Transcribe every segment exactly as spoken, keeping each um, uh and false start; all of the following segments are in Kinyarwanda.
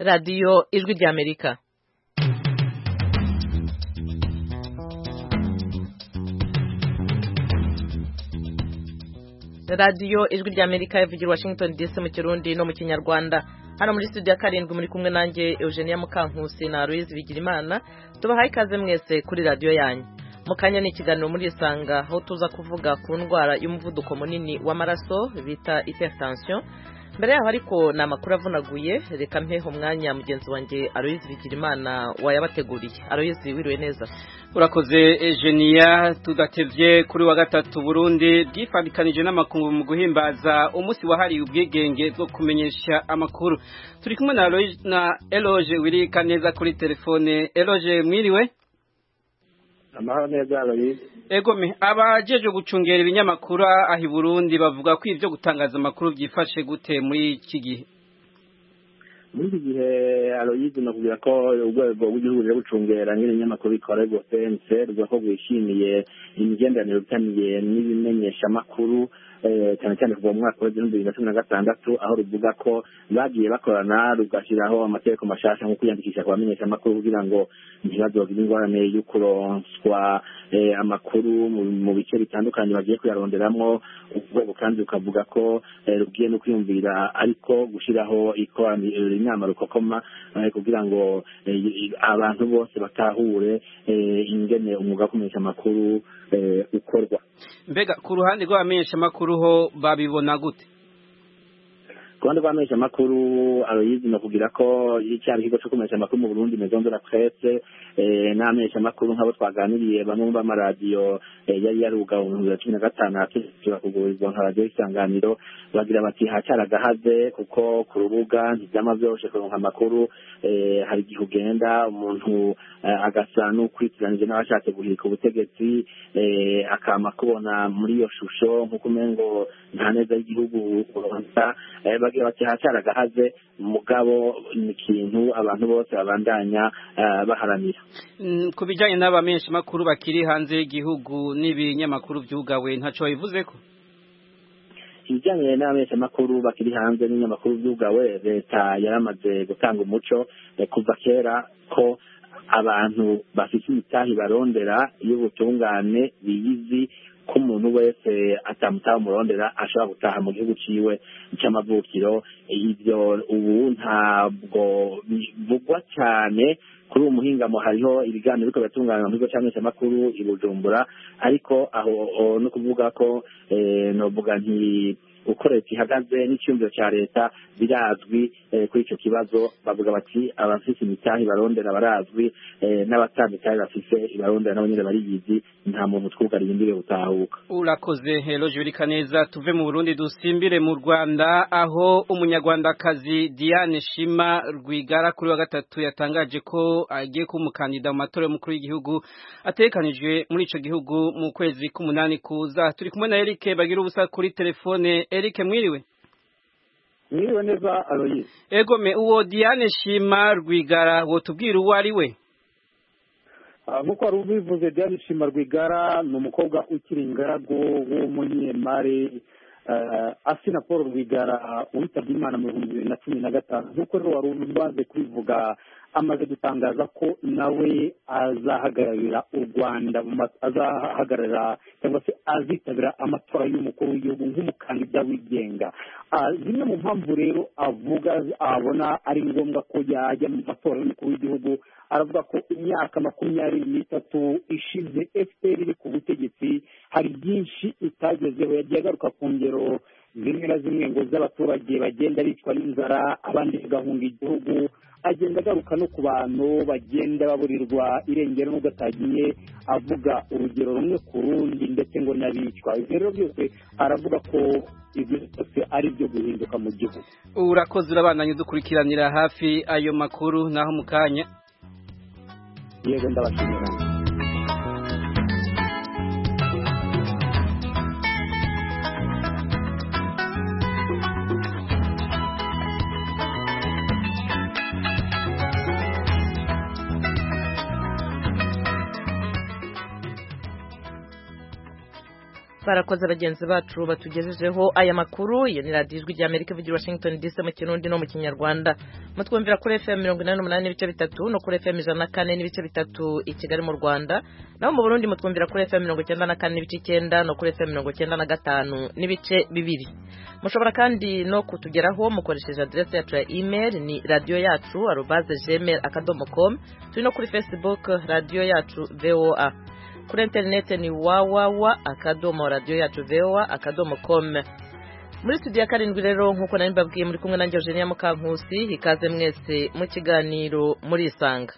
radiyo ijwi ry'Amerika. radiyo ijwi ry'Amerika ivugira Washington D C mu Kirundi no mu Kinyarwanda. Hano muri studio ya karindwi muri kumwe nanjye Eugenia Mukankusi na Aloise Bigirimana. Tubahaye ikaze mwese kuri radiyo yanyu. Mukanya ni ikiganiro muri Isanga aho tuza kuvuga ku ndwara y'umuvuduko munini w'amaraso bita hypertension. Mbere yaho ariko na makuru avunaguye, reka mpeho mwanya mugenzi wanjye Aloise Bigirimana wayabateguriye. Aloise, wiriwe neza? Urakoze Eugenia. Tudatevye kuri wa gatatu Burundi bwifadikanije n'amakungu mu guhimbaza umunsi wahariye ubwigenge bwo kumenyesha amakuru. Turi kumwe na Aloise na Eloge wirika neza kuri telefone. Eloge, mwiriwe? Amahoro neza Aloise. Ego me abajeje gucungera ibinyamakuru ahi Burundi bavuga ko ivyo gutangaza amakuru byifashe gute muri iki gihe? Muri iki gihe Aloise nakugira ko urwego rw'igihugu rwo gucungera n'ibinyamakuru bikorerwa C N C rwo ko gwishimiye imigenderanire bitaniye n'ibimenyesha amakuru cyane cyane kuva mu mwaka wa bibiri na cumi na gatandatu aho ruvuga ko bagiye bakorana rugashyiraho amategeko mashasha nko kwiyandikisha kubamenyesha amakuru kugira ngo ntibazogire ingorane y'ukuronswa amakuru mu bice bitandukanye bagiye kuyaronderamwo. Urwego kandi rukavuga ko rugiye no kwiyumvira ariko gushyiraho ikoraniro inama rukokoma kugira ngo abantu bose batahure ingene umwuga wo kumenyesha amakuru ukorwa. Mbega ku ruhande rw'abamenyesha amakuru ho babibona gute? Kuruhande rw'abamenyesha amakuru Aloise nakugira ko icyari kigo cyo kumenyesha amakuru mu Burundi Maison de la Presse n'abamenyesha amakuru nk'abo twaganiriye bamwe mu b'amaradiyo yari yarugawe mu bibiri na cumi na gatanu atuzura kugurizwa nka radiyo Isanganiro bagira bati hacaragahaze kuko ku rubuga ntibyama byoroshe kuronka amakuru. Hari igihe ugenda umuntu agasa n'ukwitiranyije n'abashatse guhirika ubutegetsi akama kubona muri iyo shusho nk'uko umengo nta neza y'igihugu uronka. Bagira bati hacaragahaze mugabo ni ikintu abantu bose babandanya baharanira. Ku bijyanye n'abamenyesha amakuru bakiri hanze y'igihugu n'ibinyamakuru byugawe ntaco bivuze ko? Ibijyanye n'abamenyesha amakuru bakiri hanze n'ibinyamakuru byugawe leta yaramaze gutanga umuco kuva kera ko abantu bafite imitahi barondera y'ubutungane biyizi ko umuntu wese atamutaha umurondera ashobora gutaha mu gihugu ciwe cy'amavukiro. Ibyo ubu ntabwo bivugwa cyane kuri uwo muhingamo. Hariho ibiganiro biriko biratunganywa mu kigo c'abamenyesha amakuru i Bujumbura, ariko aho no kuvuga ko novuga nti uko leta ihagaze n'icyumviro cya leta birazwi. Kuri icyo kibazo bavuga bati abafise imitahi barondera barazwi, n'abatamitahi bafise ibarondera nabo nyine bariyizi, nta muntu twugariye imbere gutahuka. Urakoze Eloge birika neza. Tuve mu Burundi dusimbire mu Rwanda aho umunyarwandakazi Diane Shima Rwigara kuri wa gatatu yatangaje ko agiye kuba umukandida mu matora y'umukuru w'igihugu atekanijwe muri ico gihugu mu kwezi k'umunani kuza. Turi kumwe na Eric bagira ubusa kuri telefone. Eric, mwiriwe? Mwiriwe neza Aloise. Ego me uwo Diane Shima Rwigara wotubwira uwo ari we? Nkuko wari ubivuze, Diane Shima Rwigara ni umukobwa ukiri ingaragu w'umunyemari Asina Paul Rwigara witabye Imana mu bihumbi bibiri na cumi na gatanu. Nkuko rero wari umaze kubivuga, amaze gutangaza ko nawe azahagararira u Rwanda, azahagararira cyangwa se azitabira amatora y'umukuru w'igihugu nk'umukandida wigenga. Zimwe mu mpamvu rero avuga abona ari ngombwa ko yajya mu matora y'umukuru w'igihugu, aravuga ko imyaka makumyabiri n'itatu ishize F P R iri ku butegetsi hari byinshi itagezeho. Yagiye agaruka ku ngero zimwe na zimwe ngo z'abaturage bagenda bicwa n'inzara, abandi bagahunga igihugu. Agenda agaruka no ku bantu bagenda baburirwa irengero n'ubwo atagiye avuga urugero rumwe ku rundi, ndetse ngo n'abicwa. Ibyo rero byose aravuga ko ibyo byose ari byo guhinduka mu gihugu. Urakoze, urabandanya udukurikiranira hafi ayo makuru naho mu kanya. Yego, ndabashimira. barakoze bagenzi bacu batugejejeho aya makuru. Iyo ni radiyo ijwi rya Amerika ivugira Washington D C mu Kirundi no mu Kinyarwanda. Mutwumvira kuri F M mirongo inani n'umunani n'ibice bitatu no kuri F M ijana na kane n'ibice bitatu i Kigali mu Rwanda. Naho mu Burundi mutwumvira kuri F M mirongo icyenda na kane n'ibice icyenda no kuri F M mirongo icyenda na gatanu n'ibice bibiri. Mushobora kandi no kutugeraho mukoresheje adresse yacu ya email ni radio yacu arobase gmail akadomo com. Turi no kuri Facebook radio yacu V O A. Kuri internet ni wawawa akadomo radio yacu V O A akadomo com. Muri studio ya karindwi rero nkuko nari mbabwiye muri kumwe nanjye Eugenia Mukankusi. Ikaze mwese mu kiganiro muri Isanga.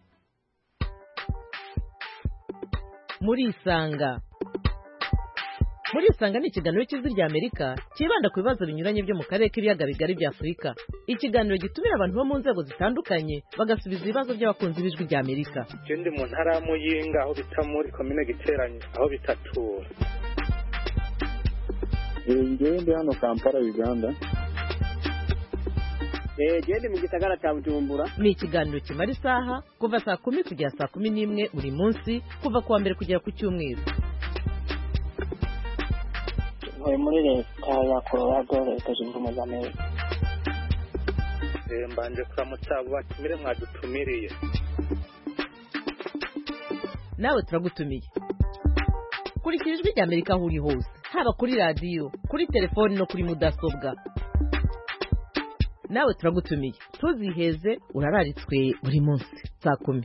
Muri Isanga Muri Isanga ni ikiganiro cy'ijwi rya Amerika kibanda ku bibazo binyuranye byo mu karere k'ibiyaga bigari bya Afurika. Ikiganiro gitumira abantu bo mu nzego zitandukanye bagasubiza ibibazo by'abakunzi b'ijwi rya Amerika. Je ndi mu ntara ya Muyinga aho bita muri commune Giteranye aho bitatura. Ngewe ndi hano Kampala Uganda. Eh je ndi mu gisagara cya Bujumbura. Ni ikiganiro kimara isaha kuva saa kumi kugera saa kumi n'imwe buri munsi kuva kuwa mbere kugera ku cyumweru. Muri muri leta ya Colorado leta zunze ubumwe za Amerika. Eh mbanje kuramutsa abo batumire mwadutumiriye. Nawe turagutumiye. Kurikira ijwi rya Amerika aho uri hose, haba kuri radio, kuri telefoni no kuri mudasobwa. Nawe turagutumiye. Tuziheze urararitswe buri munsi saa kumi.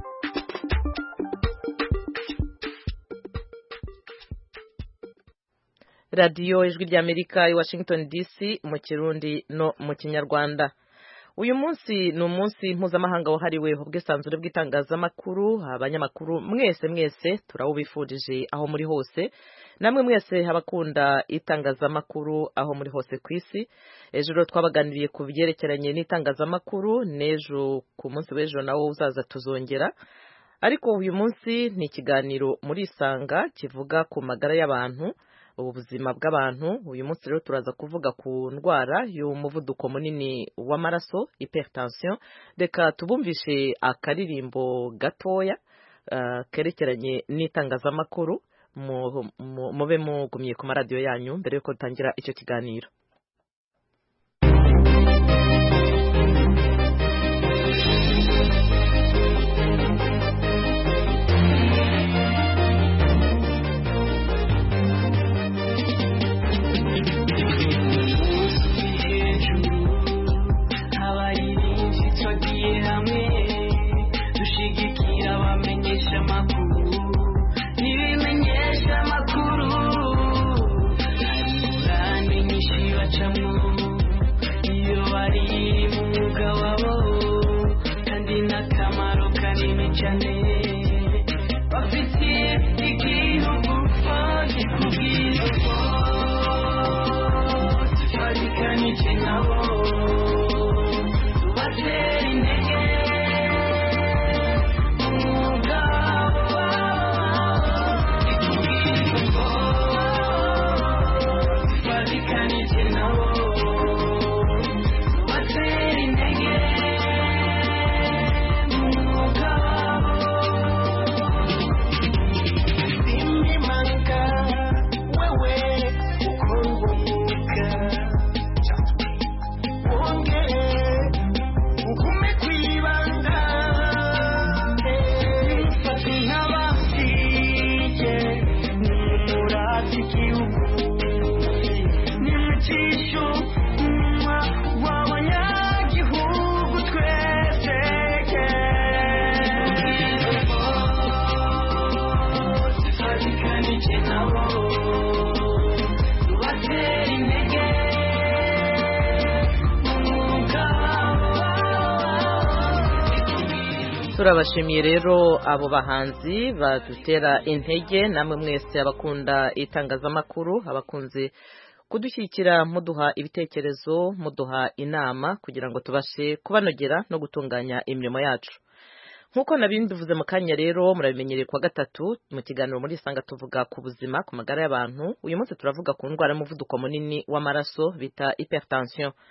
Radio ijwi rya Amerika i Washington D C mu Kirundi no mu Kinyarwanda. Uyu munsi ni umunsi mpuzamahanga wahariwe ubwisanzure bw'itangazamakuru. Abanyamakuru mwese mwese turawubifurije aho muri hose. Namwe mwese abakunda itangazamakuru aho muri hose ku isi. Ejo twabaganiriye ku byerekeranye n'itangazamakuru, nejo ku munsi w'ejo nawo uzaza tuzongera. Ariko uyu munsi ni ikiganiro muri Isanga kivuga ku magara y'abantu, ubuzima bw'abantu. Uyu munsi rero turaza kuvuga ku ndwara y'umuvuduko munini w'amaraso, hypertension. Reka tubumvishe akaririmbo gatoya uh, kerekeranye n'itangazamakuru. Mube mugumye ku maradiyo yanyu mbere yuko dutangira icyo kiganiro. Turabashimiye rero abo bahanzi badutera intege, namwe mwese abakunda itangazamakuru, abakunze kudushyikira muduha ibitekerezo, muduha inama kugira ngo tubashe kubanogera no gutunganya imirimo yacu. Nkuko nabinduvuze mu kanya rero murabimenyereye kwa gatatu mu kiganiro muri Isanga tuvuga ku buzima, ku magara y'abantu. Uyu munsi turavuga ku ndwara y'umuvuduko munini w'amaraso bita hypertension.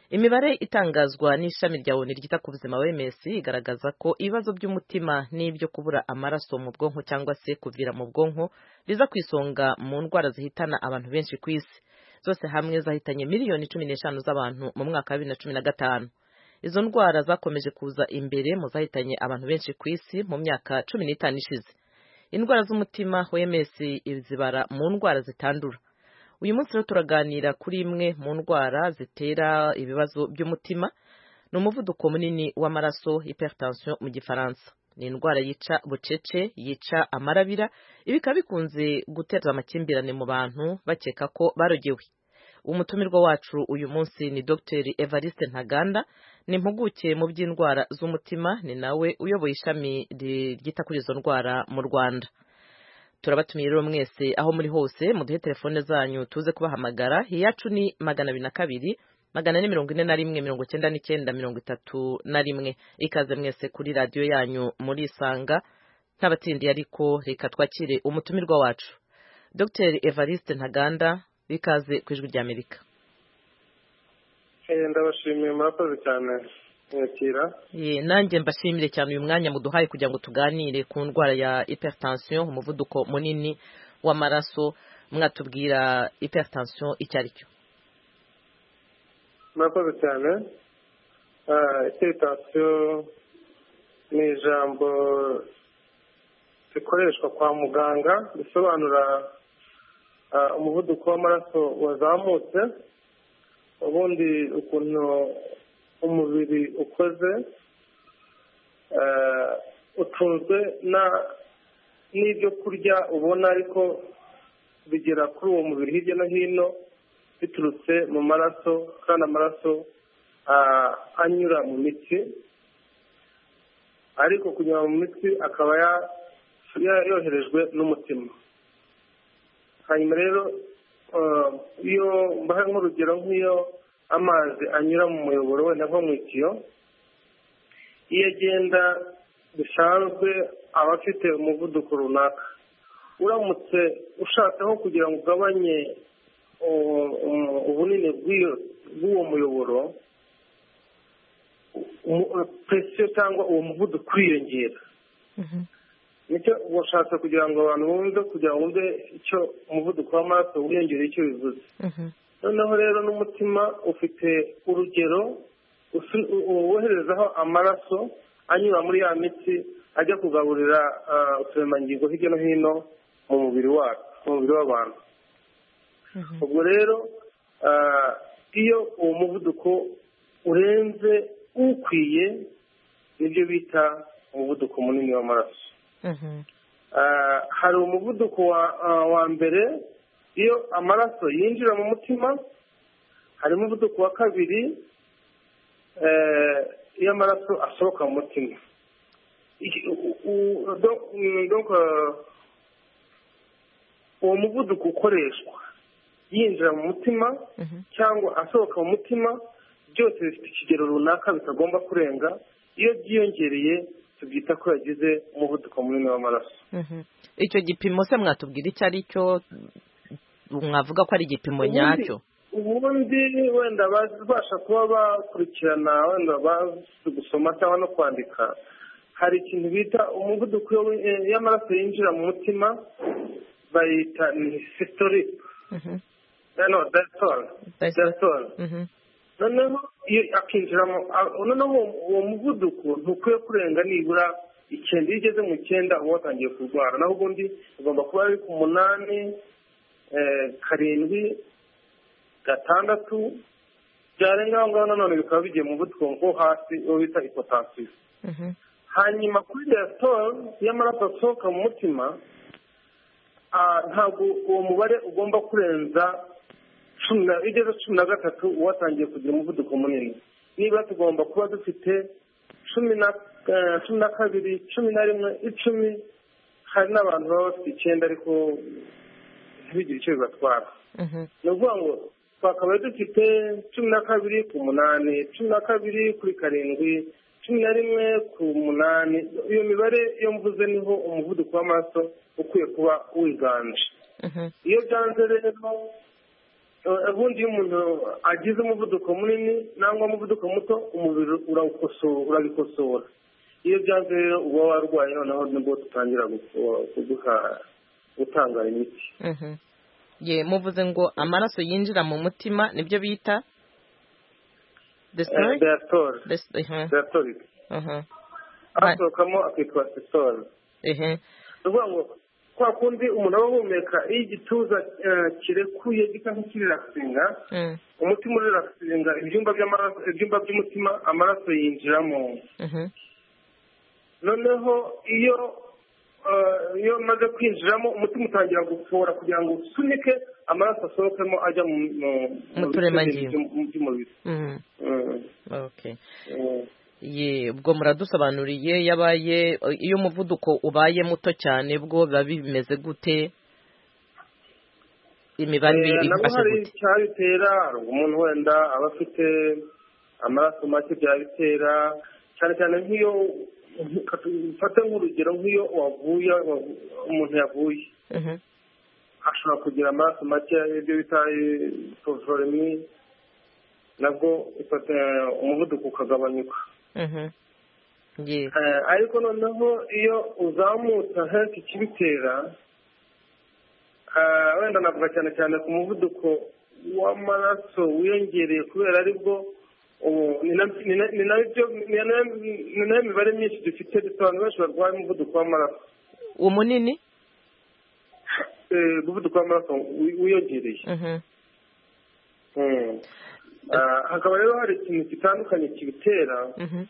imibare itangazwa n'ishami rya ONU ryita ku buzima O M S igaragaza ko ibibazo by'umutima n'ibyo kubura amaraso mu bwonko cyangwa se kuvira mu bwonko biza ku isonga mu ndwara zihitana abantu benshi ku isi. Zose hamwe zahitanye miliyoni cumi n'eshanu z'abantu mu mwaka wa bibiri na cumi na gatanu. Izo ndwara zakomeje kuza imbere mu zahitanye abantu benshi ku isi mu myaka cumi n'itanu ishize. Indwara z'umutima O M S izibara mu ndwara zitandura. Uyu munsi rero turaganira kuri imwe mu ndwara zitera ibibazo by'umutima, ni umuvuduko munini w'amaraso, hypertension mu gifaransa. Ni indwara yica bucece, yica amarabira, ibika bikunze guteza amakimbirane mu bantu bakeka ko barogewe. Umutumirwa wacu uyu munsi ni Doctor Evariste Ntaganda, ni impuguke mu by'indwara z'umutima, ni nawe uyoboye ishami ryita kuri izo ndwara mu Rwanda. Turabatumiye rero mwese aho muri hose muduhe telefone zanyu tuze kubahamagara. Iyacu ni magana abiri na kabiri magana ane mirongo ine na rimwe mirongo cyenda n'icyenda mirongo itatu na rimwe. Ikaze mwese kuri radio yanyu muri Isanga. Ntabatindi ariko reka twakire umutumirwa wacu Doctor Evariste Ntaganda, bikaze ku Ijwi rya Amerika. Eh ndabashimiye murakoze cyane yakira. Ye nanjye mbashimire cyane uyu mwanya muduhaye kugira ngo tuganire ku ndwara ya hypertension, umuvuduko munini w'amaraso. Mwatubwira hypertension icyari cyo? Murakoze cyane. Ah hypertension ni ijambo rikoreshwa kwa muganga bisobanura umuvuduko w'amaraso wazamutse, ubundi ukuntu umubiri ukoze utunzwe n'ibyo kurya ubona ariko bigera kuri uwo mubiri hirya no hino biturutse mu maraso, kandi amaraso anyura mu mitsi, ariko kunyura mu mitsi akaba yoherejwe n'umutima. Hanyuma rero iyo mbaha nk'urugero, nk'iyo amazi anyura mu muyoboro wenda nko mu itiyo, iyo agenda bisanzwe aba afite umuvuduko runaka. Uramutse ushatseho kugira ngo ugabanye ubunini bw'uwo muyoboro, presiyo cyangwa uwo muvuduko uriyongera. Nicyo washatse kugira ngo abantu bumve, kugira ngo bumve icyo umuvuduko w'amaraso wiyongera icyo bivuze. Noneho rero n'umutima ufite urugero woherezaho amaraso anyura muri ya mitsi ajya kugaburira uturemangingo hirya no hino mu mubiri wacu, mu mubiri w'abantu. Ubwo rero iyo uwo muvuduko urenze ukwiye, nibyo bita umuvuduko munini w'amaraso. Hari umuvuduko wa mbere, iyo amaraso yinjira mu mutima. Hari umuvuduko wa kabiri, iyo amaraso asohoka mu mutima. Uwo muvuduko ukoreshwa yinjira mu mutima cyangwa asohoka mu mutima, byose bifite ikigero runaka bitagomba kurenga. Iyo byiyongereye tubyita ko yagize umuvuduko munini w'amaraso. Icyo gipimo se mwatubwira icyo ari cyo? Mwavuga ko ari igipimo nyacyo? Ubundi wenda babasha kuba bakurikirana, wenda bazi gusoma cyangwa no kwandika, hari ikintu bita umuvuduko y'amaraso yinjira mu mutima, bayita ni systolic. No, diastole. Diastole. Noneho iyo akinjiramo, noneho uwo muvuduko ntukwiye kurenga nibura icyenda. Iyo ugeze mu icyenda uba watangiye kurwara, naho ubundi ugomba kuba ari ku munani, karindwi, gatandatu, byarenga aho ngaho nanone bikaba bigiye mu muvuduko nko hasi, uwo bita hypotension. Hanyuma kuri diastole y'amaraso asohoka mu mutima, ntabwo uwo mubare ugomba kurenza igeze cumi na gatatu watangiye kugira umuvuduko munini. Niba tugomba kuba dufite cumi na kabiri, cumi na rimwe, icumi, hari n'abantu baba bafite icyenda ariko ntibigire icyo bibatwara. Ni ukuvuga ngo twakabaye dufite cumi na kabiri ku munani, cumi na kabiri kuri karindwi, cumi na rimwe ku munani. Iyo mibare iyo mvuze niho umuvuduko w'amaraso ukwiye kuba wiganje. Iyo byanze rero ubundi iyo umuntu agize umuvuduko munini nangwa umuvuduko muto umubiri urabikosora iyo byanze rero uba warwaye noneho nibwo tutangira kuguha gutanga imiti. ye muvuze ngo amaraso yinjira mu mutima nibyo bita diastole diastole asohokamo akitwa systole. uvuga ngo kwa kundi umuntu aba ahumeka iyo igituza kirekuye gisa nk'ikirirasinga umutima urirasinga ibyumba by'amaraso ibyumba by'umutima amaraso yinjiramo. noneho iyo iyo amaze kwinjiramo umutima utangira gufora kugira ngo usunike amaraso asohokemo ajya mu turemangingo by'umubiri. ye ubwo muradusobanuriye yabaye iyo umuvuduko ubaye muto cyane bwo biba bimeze gute imibare ifashe gute cyabitera umuntu wenda aba afite amaraso make byabitera cyane cyane nk'iyo mfate nk'urugero nk'iyo wavuye umuntu yavuye ashobora kugira amaraso make ibyo bita hipovolemi nabwo umuvuduko ukagabanyuka. ariko noneho iyo uzamutse henshi ikibitera wenda navuga cyane cyane ku muvuduko w'amaraso wiyongereye kubera aribwo ni nayo mibare myinshi dufite dufite abantu benshi barwaye umuvuduko w'amaraso uwo munini umuvuduko w'amaraso wiyongereye. hakaba rero hari ikintu gitandukanye kibitera.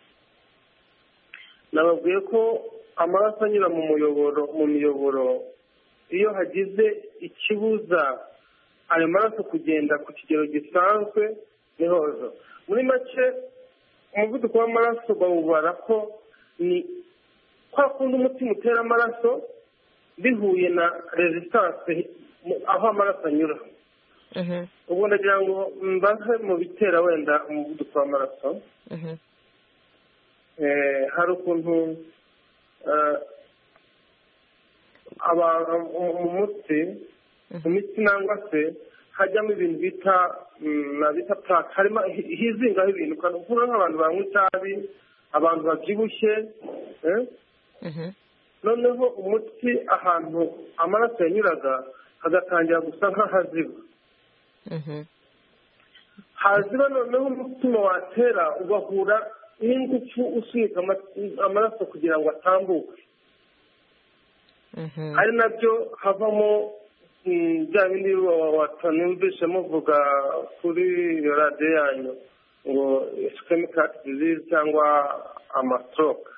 nababwiye ko amaraso anyura mu muyoboro mu miyoboro iyo hagize ikibuza ayo maraso kugenda ku kigero gisanzwe nihozo. muri make umuvuduko w'amaraso bawubara ko ni kwa kundi umutima utera amaraso bihuye na resistance aho amaraso anyura. ubu ndagira ngo mbaze mu bitera wenda umuvuduko w'amaraso. hari ukuntu mu mutsi mu mitsi nangwa se hajyamo ibintu bita bita plaque harimo hizingaho ibintu ukavuga nk'abantu banywa itabi abantu babyibushye. noneho umutsi ahantu amaraso yanyuraga hagatangira gusa nk'ahaziba. haziba noneho umutima watera ugahura n'ingufu usunika amaraso kugira ngo atambuke. ari nabyo havamo bya bindi watanumvishe muvuga kuri iyo radiyo yanyu ngo ischemic heart disease cyangwa amastroke.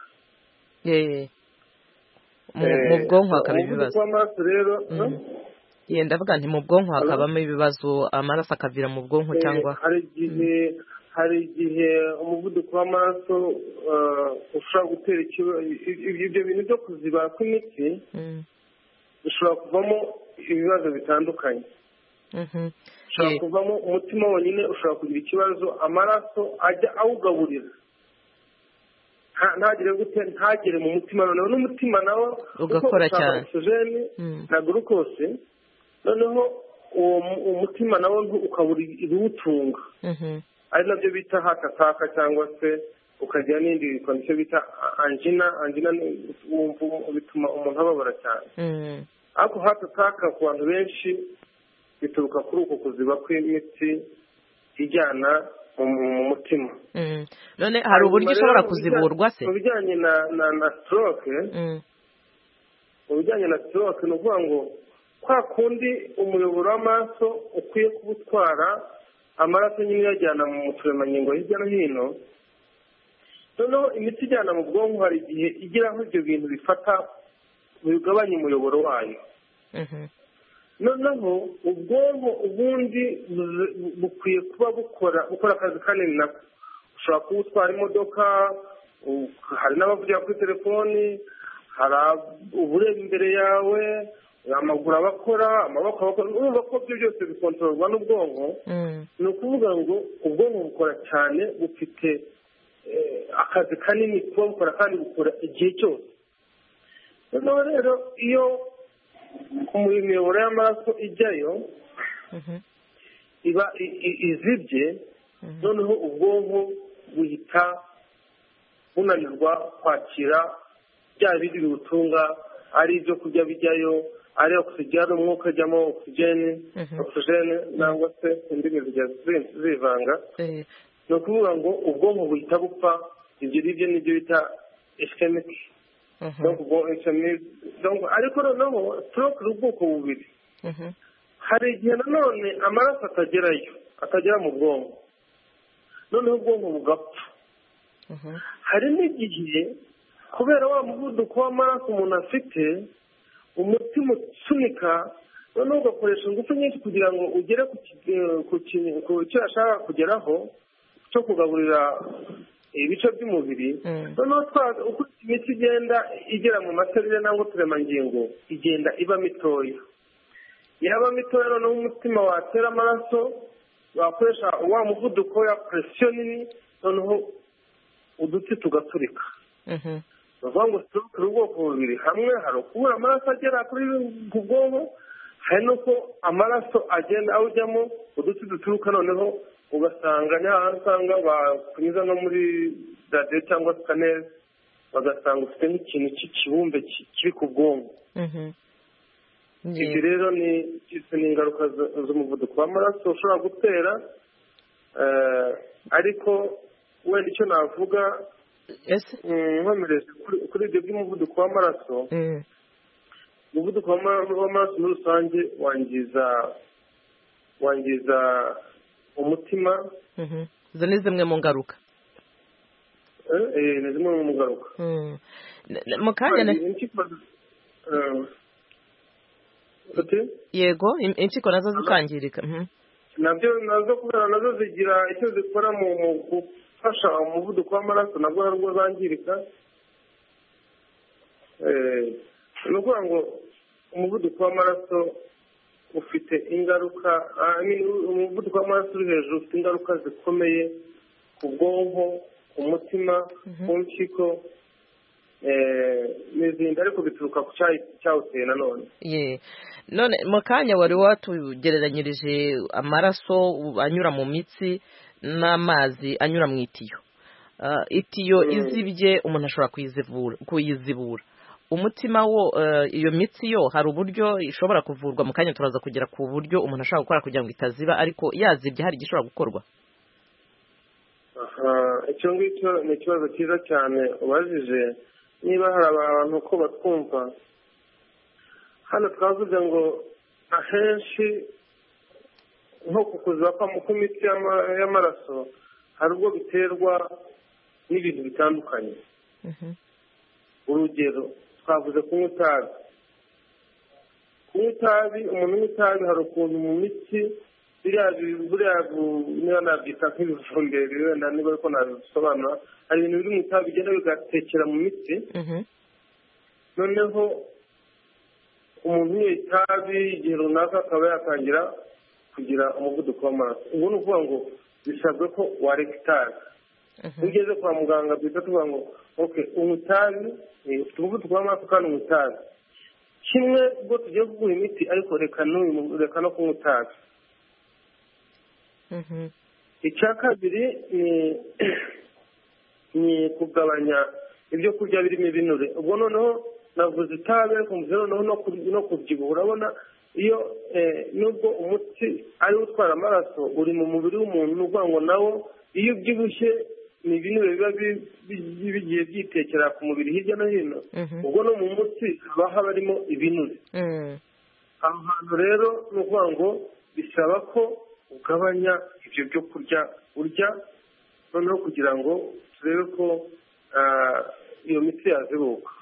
mu bwonko hakaba ibibazo w'amaraso rero yenda avuga nti mu bwonko hakabamo ibibazo amaraso akavira mu bwonko cyangwa hari igihe hari igihe umuvuduko w'amaraso ushobora gutera ibyo bintu byo kuziba kw'imitsi bishobora kuvamo ibibazo bitandukanye. ushobora kuvamo umutima wonyine ushobora kugira ikibazo amaraso ajya awugaburira ntagire gute ntagere mu mutima noneho n'umutima nawo ugakora cyane oxygene na glucose noneho uwo umutima nawo ukabura ibiwutunga. ari nabyo bita heart attack cyangwa se ukagira n'indi condition bita angina angina bituma umuntu ababara cyane. ariko heart attack ku bantu benshi bituruka kuri uko kuziba kw'imitsi ijyana mu mutima. none hari uburyo ushobora kuziburwa se mu bijyanye na na na stroke mu bijyanye na stroke ni ukuvuga ngo kwa kundi umuyoboro w'amaraso ukwiye kuwutwara amaraso nyine uyajyana mu turemangingo hirya no hino. noneho imiti ijyana mu bwonko hari igihe igeraho ibyo bintu bifata bigabanya umuyoboro wayo. noneho ubwonko ubundi bukwiye kuba bukora bukora akazi kanini nako. ushobora kuba utwara imodoka hari n'abavugira kuri telefoni hari ubureba imbere yawe amaguru abakora amaboko abakora urumva ko ibyo byose bikontororwa n'ubwonko. ni ukuvuga ngo ubwonko bukora cyane bufite akazi kanini kuba bukora kandi bukora igihe cyose. noneho rero iyo mu miyoboro y'amaraso ijyayo iba izibye noneho ubwonko buhita bunanirwa kwakira bya bindi biwutunga, ari ibyo kurya bijyayo, ari ogisijeni, umwuka ujyamo ogisijeni ogisijeni nangwa se indimi zijya zivanga. Ni ukuvuga ngo ubwonko buhita bupfa. Ibyo ngibyo nibyo bita ischemic. Ariko noneho stroke ni ubwoko bubiri. Hari igihe nanone amaraso atagerayo, atagera mu bwonko, noneho ubwonko bugapfa. Hari n'igihe kubera wa muvuduko w'amaraso umuntu afite, umutima usunika, noneho ugakoresha ingufu nyinshi kugira ngo ugere ku cyo ashaka kugeraho cyo kugaburira ibice by'umubiri. Noneho uko imiti igenda igera mu maserire nangwa uturemangingo, igenda iba mitoya. Yaba mitoya noneho umutima watera amaraso, wakoresha wa muvuduko ya presiyo nini, noneho udutsi tugaturika. Bavuga ngo stroke ni ubwoko bubiri. Hamwe hari ukubura amaraso agera kuri ku bwonko, hari n'uko amaraso agenda awujyamo, udutsi duturuka, noneho ugasanga n'ahantu usanga bakunyuza no muri radiyo cyangwa sikaneri, bagasanga ufite nk'ikintu cy'ikibumbe kiri ku bwonko. Ibi rero ni ingaruka z'umuvuduko w'amaraso ushobora gutera, ariko wenda icyo navuga nkomereje kuri ibyo by'umuvuduko w'amaraso, umuvuduko w'amaraso muri rusange wangiza wangiza umutima. izo ni zimwe mu ngaruka. ni zimwe mu ngaruka. mu kanya yego impyiko nazo zikangirika. nabyo nazo kubera nazo zigira icyo zikora mu gufasha umuvuduko w'amaraso, nabwo narwo zangirika. ni ukuvuga ngo umuvuduko w'amaraso ufite ingaruka, umuvuduko w'amaraso uri hejuru ufite ingaruka zikomeye ku bwonko, ku mutima, ku mpyiko n'izindi, ariko bituruka ku cyawuteye nanone. none mu kanya wari watugereranyirije amaraso anyura mu mitsi n'amazi anyura mu itiyo. itiyo izibye umuntu ashobora kuyizibura. umutima wo, iyo mitsi yo hari uburyo ishobora kuvurwa. mu kanya turaza kugera ku buryo umuntu ashobora gukora kugira ngo itaziba, ariko yazibye hari igishobora gukorwa. icyo ngicyo ni ikibazo cyiza cyane ubajije. niba hari abantu ko batwumva hano, twavuze ngo ahenshi nko ku kuziba kw'imitsi y'amaraso hari ubwo biterwa n'ibintu bitandukanye. urugero twavuze kunywa itabi. kunywa itabi, umuntu unywa itabi hari ukuntu mu mitsi buriya niba nabyita nk'ibivumberi, wenda niba ariko nabisobanura, hari ibintu biri mu itabi bigenda bigatekera mu mitsi. noneho umuntu unywa itabi igihe runaka akaba yatangira kugira umuvuduko w'amaraso. ubu ni ukuvuga ngo bisabwe ko wareka itabi. iyo ugeze kwa muganga duhita tuvuga ngo oke, unywa itabi, ufite umuvuduko w'amaraso kandi unywa itabi. kimwe ubwo tugiye kuguha imiti, ariko reka no kunywa itabi. icya kabiri ni kugabanya ibyo kurya birimo ibinure. ubwo noneho navuze itabi, ariko mvuze noneho no kubyibuha. urabona iyo nubwo umuti ari wo utwara amaraso uri mu mubiri w'umuntu, ni ukuvuga ngo nawo iyo ubyibushye ni ibinure biba bigiye byitekera ku mubiri hirya no hino. ubwo no mu mutsi haba haba harimo ibinure. aho hantu rero ni ukuvuga ngo bisaba ko ugabanya ibyo byo kurya urya, noneho kugira ngo turebe ko iyo mitsi yazibuka.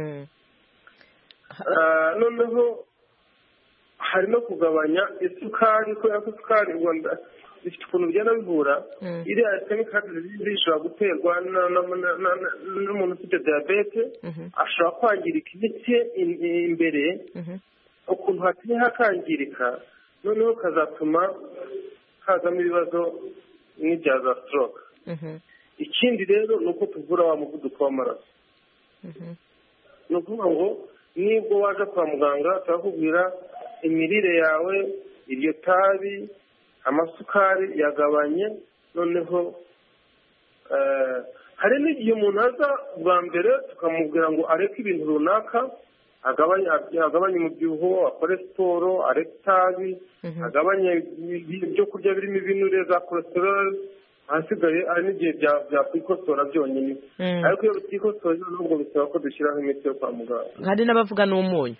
noneho hari no kugabanya isukari, kubera ko isukari rwanda bifite ukuntu bigenda bivura. iriya kemikali zishobora guterwa n'umuntu ufite diyabete, ashobora kwangirika imitsi ye imbere, ukuntu hateye hakangirika, noneho kazatuma hazamo ibibazo nk'ibya za stroke. ikindi rero ni uko tuvura wa muvuduko w'amaraso. ni ukuvuga ngo nibwo waje kwa muganga turakubwira imirire yawe, iryo tabi, amasukari yagabanye noneho hari n'igihe umuntu aza bwa mbere tukamubwira ngo areke ibintu runaka agabanye umubyibuho akore siporo areke itabi agabanye ibyo kurya birimo ibinure za cholesterol ahasigaye hari n'igihe byakwikosora byonyine ariko iyo bitikosora nubwo bisaba ko dushyiraho imiti yo kwa muganga. hari n'abavuga n'umunyu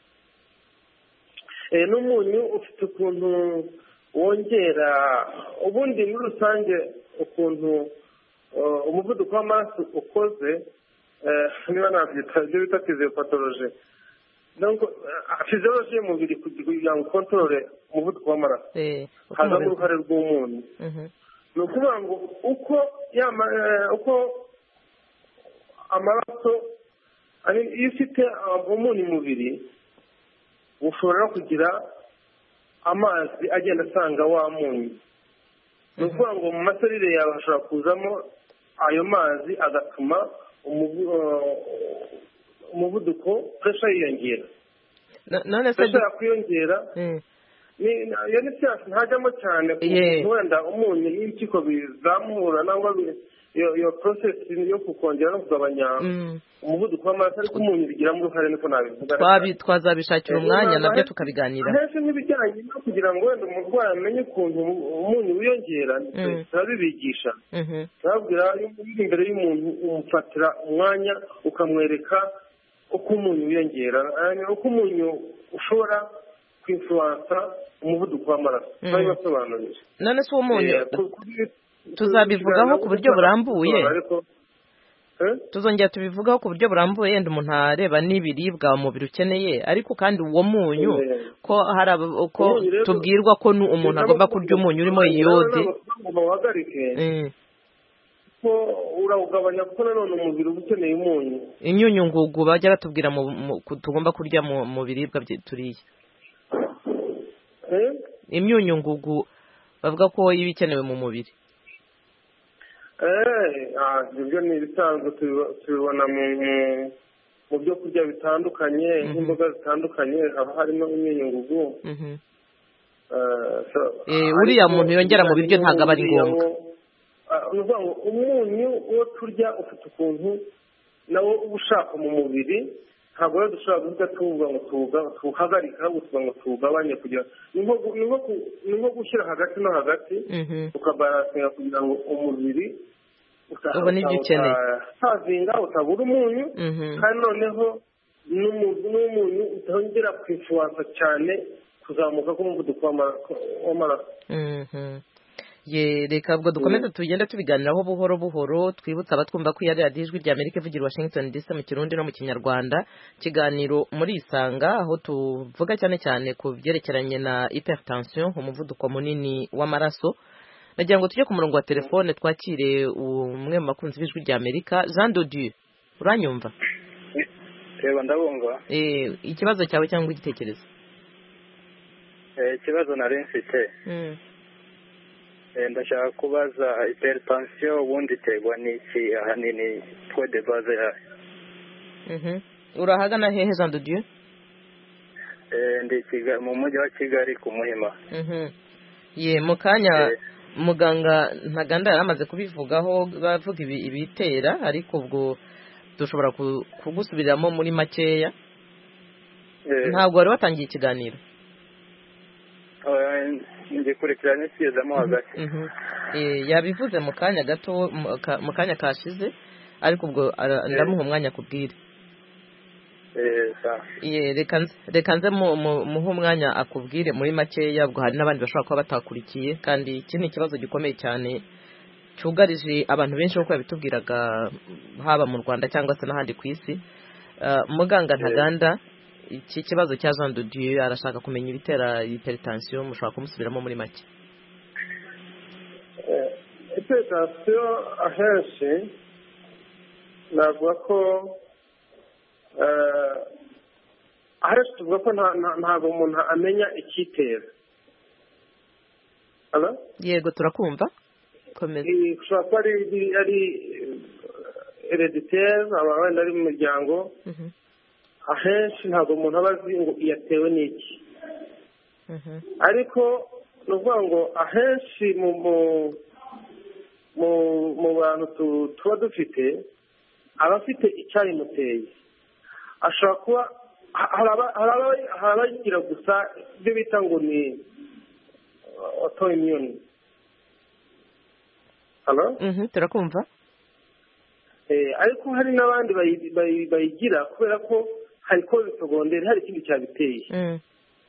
n'umunyu ufite ukuntu wongera ubundi muri rusange ukuntu umuvuduko w'amaraso ukoze niba nabyita ibyo bita fiziyopatoloji fiziyoloji y'umubiri kugira ngo ukontorore umuvuduko w'amaraso hazamo uruhare rw'umunyu. ni ukuvuga ngo uko uko amaraso iyo ufite umunyu mu mubiri ushobora kugira amazi agenda asanga wa munyu. ni ukuvuga ngo mu maserire yawe hashobora kuzamo ayo mazi agatuma umuvuduko puresha yiyongera. puresha yakwiyongera iyo ni siyansi ntajyamo cyane kuko wenda umunyu n'impyiko bizamura nangwa iyo porosesi yo kukongera no kugabanya umuvuduko w'amaraso ariko umunyu bigiramo uruhare niko nabivuga. twazabishakira umwanya nabyo tukabiganira. henshi nk'ibijyanye no kugira ngo wenda umurwayi amenye ukuntu umunyu wiyongera turabibigisha. turababwira uri imbere y'umuntu umufatira umwanya ukamwereka uko umunyu wiyongera uko umunyu ushobora kwinfluwansa umuvuduko w'amaraso turabibasobanurira. none se uwo munyu tuzabivugaho ku buryo burambuye tuzongera tubivugaho ku buryo burambuye yenda umuntu areba n'ibiribwa umubiri ukeneye ariko kandi uwo munyu ko hari uko tubwirwa ko umuntu agomba kurya umunyu urimo iyode ko urawugabanya kuko nanone umubiri uba ukeneye umunyu. imyunyu ngugu bajya batubwira tugomba kurya mu biribwa turiye imyunyu ngugu bavuga ko iba ikenewe mu mubiri. ibyo ni ibisanzwe tubibona mu byo kurya bitandukanye nk'imboga zitandukanye haba harimo imyunyungugu. uriya muntu yongera mu biryo ntabwo aba ari ngombwa. ni ukuvuga ngo umunyu uwo turya ufite ukuntu nawo uba ushaka mu mubiri ntabwo rero dushobora guhita tuvuga ngo tuwuhagarike ahubwo tuvuga ngo tuwugabanye kugira ni nko gushyira hagati no hagati tukabaransinga kugira ngo umubiri ubona ibyo ukeneye utazinga utabura umunyu kandi noneho n'umunyu utongera kwinfluwansa cyane kuzamuka k'umuvuduko w'amaraso. reka ubwo dukomeze tugenda tubiganiraho buhoro buhoro twibutsa abatwumva ko iya radiyo ijwi rya Amerika ivugira Washington D C mu kirundi no mu kinyarwanda ikiganiro muri isanga aho tuvuga cyane cyane ku byerekeranye na hypertension umuvuduko munini w'amaraso. nagira ngo tujye ku murongo wa telefone twakire umwe mu bakunzi b'ijwi rya Amerika. Jean de Dieu uranyumva? reba ndabumva. ikibazo cyawe cyangwa igitekerezo? ikibazo nari mfite ndashaka kubaza hypertension ubundi iterwa n'iki ahanini point de base yayo. urahagana hehe Jean de Dieu? ndi mu mujyi wa Kigali ku Muhima. ye mu kanya muganga Ntaganda yari amaze kubivugaho bavuga ibitera ariko ubwo dushobora kugusubiriramo muri makeya. ntabwo wari watangiye ikiganiro? ngikurikiranye kigezemo hagati. yabivuze mu kanya gato mu kanya kashize ariko ubwo ndamuha umwanya akubwire. reka nze muhe umwanya akubwire muri makeya ubwo hari n'abandi bashobora kuba batakurikiye kandi iki ni ikibazo gikomeye cyane cyugarije abantu benshi nk'uko yabitubwiraga haba mu Rwanda cyangwa se n'ahandi ku isi. muganga Ntaganda iki kibazo cya Jean de Dieu arashaka kumenya ibitera hypertension mushobora kumusubiramo muri make. hypertension ahenshi navuga ko ahenshi tuvuga ko ntabwo umuntu amenya icyitera. yego turakumva komeza. ushobora kuba ari hereditaire aba wenda ari mu muryango ahenshi ntabwo umuntu aba azi ngo yatewe n'iki ariko ni ukuvuga ngo ahenshi mu mu bantu tuba dufite abafite icyayimuteye ashobora kuba hari abagira gusa ibyo bita ngo ni autoimmune. turakumva. ariko hari n'abandi bayigira kubera ko hari koze segonderi hari ikindi cyabiteye.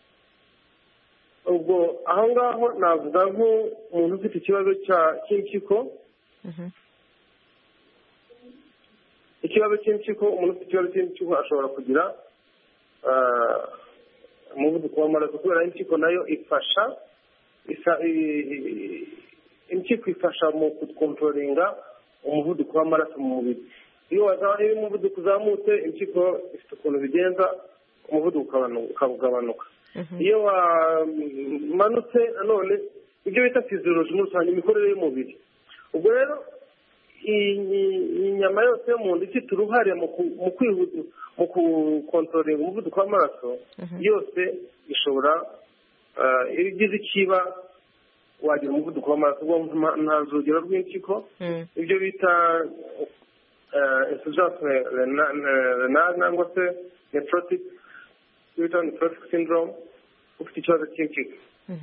ubwo aho ngaho navuga nk'umuntu ufite ikibazo cy'impyiko ikibazo cy'impyiko umuntu ufite ikibazo cy'impyiko ashobora kugira umuvuduko w'amaraso kubera impyiko nayo ifasha impyiko ifasha mu kukontrolinga umuvuduko w'amaraso mu mubiri. iyo wazanye umuvuduko uzamutse impyiko ifite ukuntu bigenza umuvuduko ukagabanuka. iyo wamanutse nanone ibyo bita physiology muri rusange imikorere y'umubiri. ubwo rero inyama yose yo mu nda ifite uruhare mu kwihuta mu kukontrolinga umuvuduko w'amaraso yose ishobora iyo igize ikiba wagira umuvuduko w'amaraso nta rugero rw'impyiko ibyo bita insuffisance renale cyangwa se nephrotic bita nephrotic syndrome ufite ikibazo cy'impyiko.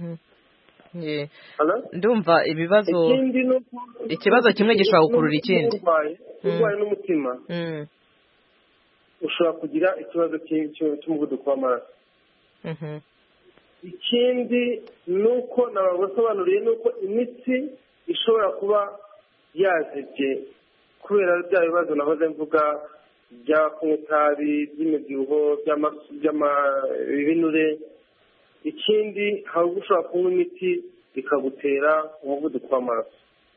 ndumva ibibazo ikibazo kimwe gishobora gukurura ikindi. urwaye n'umutima ushobora kugira ikibazo cy'umuvuduko w'amaraso. ikindi ni uko nabasobanuriye ni uko imitsi ishobora kuba yazibye kubera bya bibazo nahoze mvuga bya kunywa itabi by'imibyibuho by'ibinure. ikindi hari ushobora kunywa imiti ikagutera umuvuduko w'amaraso.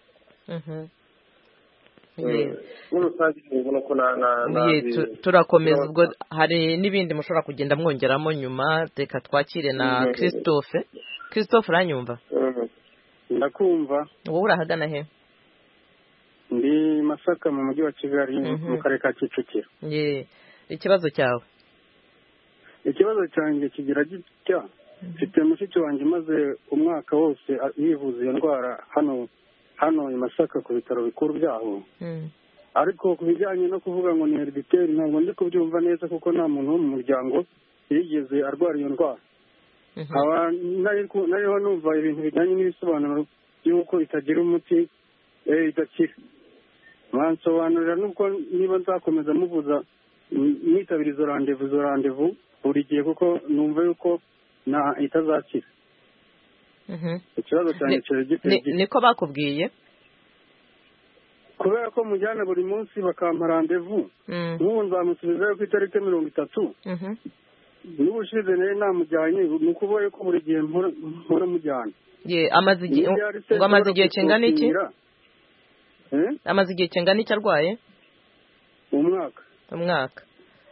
muri rusange ubona ko turakomeza. ubwo hari n'ibindi mushobora kugenda mwongeramo nyuma. reka twakire na Christophe. Christophe uranyumva? ndakumva. wowe urahagana he? ndi Masaka mu mujyi wa Kigali mu karere ka Kicukiro. ikibazo cyawe? ikibazo cyanjye kigira gitya. mfite mushiki wanjye maze umwaka wose yivuza iyo ndwara hano hano i Masaka ku bitaro bikuru byaho. ariko ku bijyanye no kuvuga ngo ni herediteri ntabwo ndi kubyumva neza kuko nta muntu wo mu muryango yigeze arwara iyo ndwara. nariho numva ibintu bijyanye n'ibisobanuro by'uko itagira umuti idakira. mwansobanurira n'uko niba nzakomeza muvuza mwitabira izo randevu izo randevu buri gihe kuko numva yuko na itazakira. ikibazo cyanjye kiri giteye. niko bakubwiye? kubera ko mujyana buri munsi bakampa randevu nk'ubu nzamusubizayo ku itariki mirongo itatu. n'ubushize nayo namujyanye ni ukuvuga ko buri gihe mpora mujyana. amaze igihe kingana iki? amaze igihe kingana iki arwaye? umwaka. umwaka.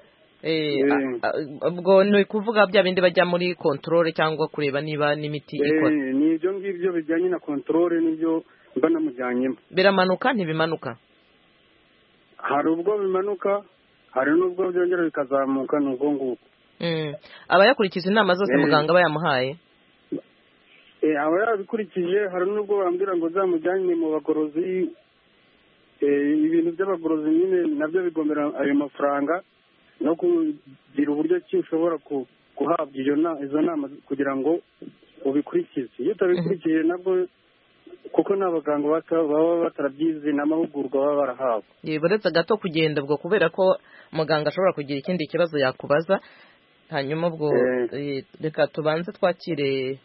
ubwo ni ukuvuga bya bindi bajya muri kontorore cyangwa kureba niba n'imiti ikora? ni ibyo ngibyo bijyanye na kontorore n'ibyo mba namujyanyemo. biramanuka ntibimanuka? hari ubwo bimanuka hari n'ubwo byongera bikazamuka ni ubwo ngubwo. aba yakurikiza inama zose muganga aba yamuhaye? aba yabikurikije. hari n'ubwo bambwira ngo zamujyane mu bagorozi. ibintu by'abagorozi nyine nabyo bigomera ayo mafaranga no kugira uburyo ki ushobora guhabwa izo nama kugira ngo ubikurikize. iyo utabikurikije nabwo kuko n'abaganga baba batarabyize n'amahugurwa baba barahawe. buretse gato kugenda ubwo kubera ko muganga ashobora kugira ikindi kibazo yakubaza. hanyuma ubwo reka tubanze twakire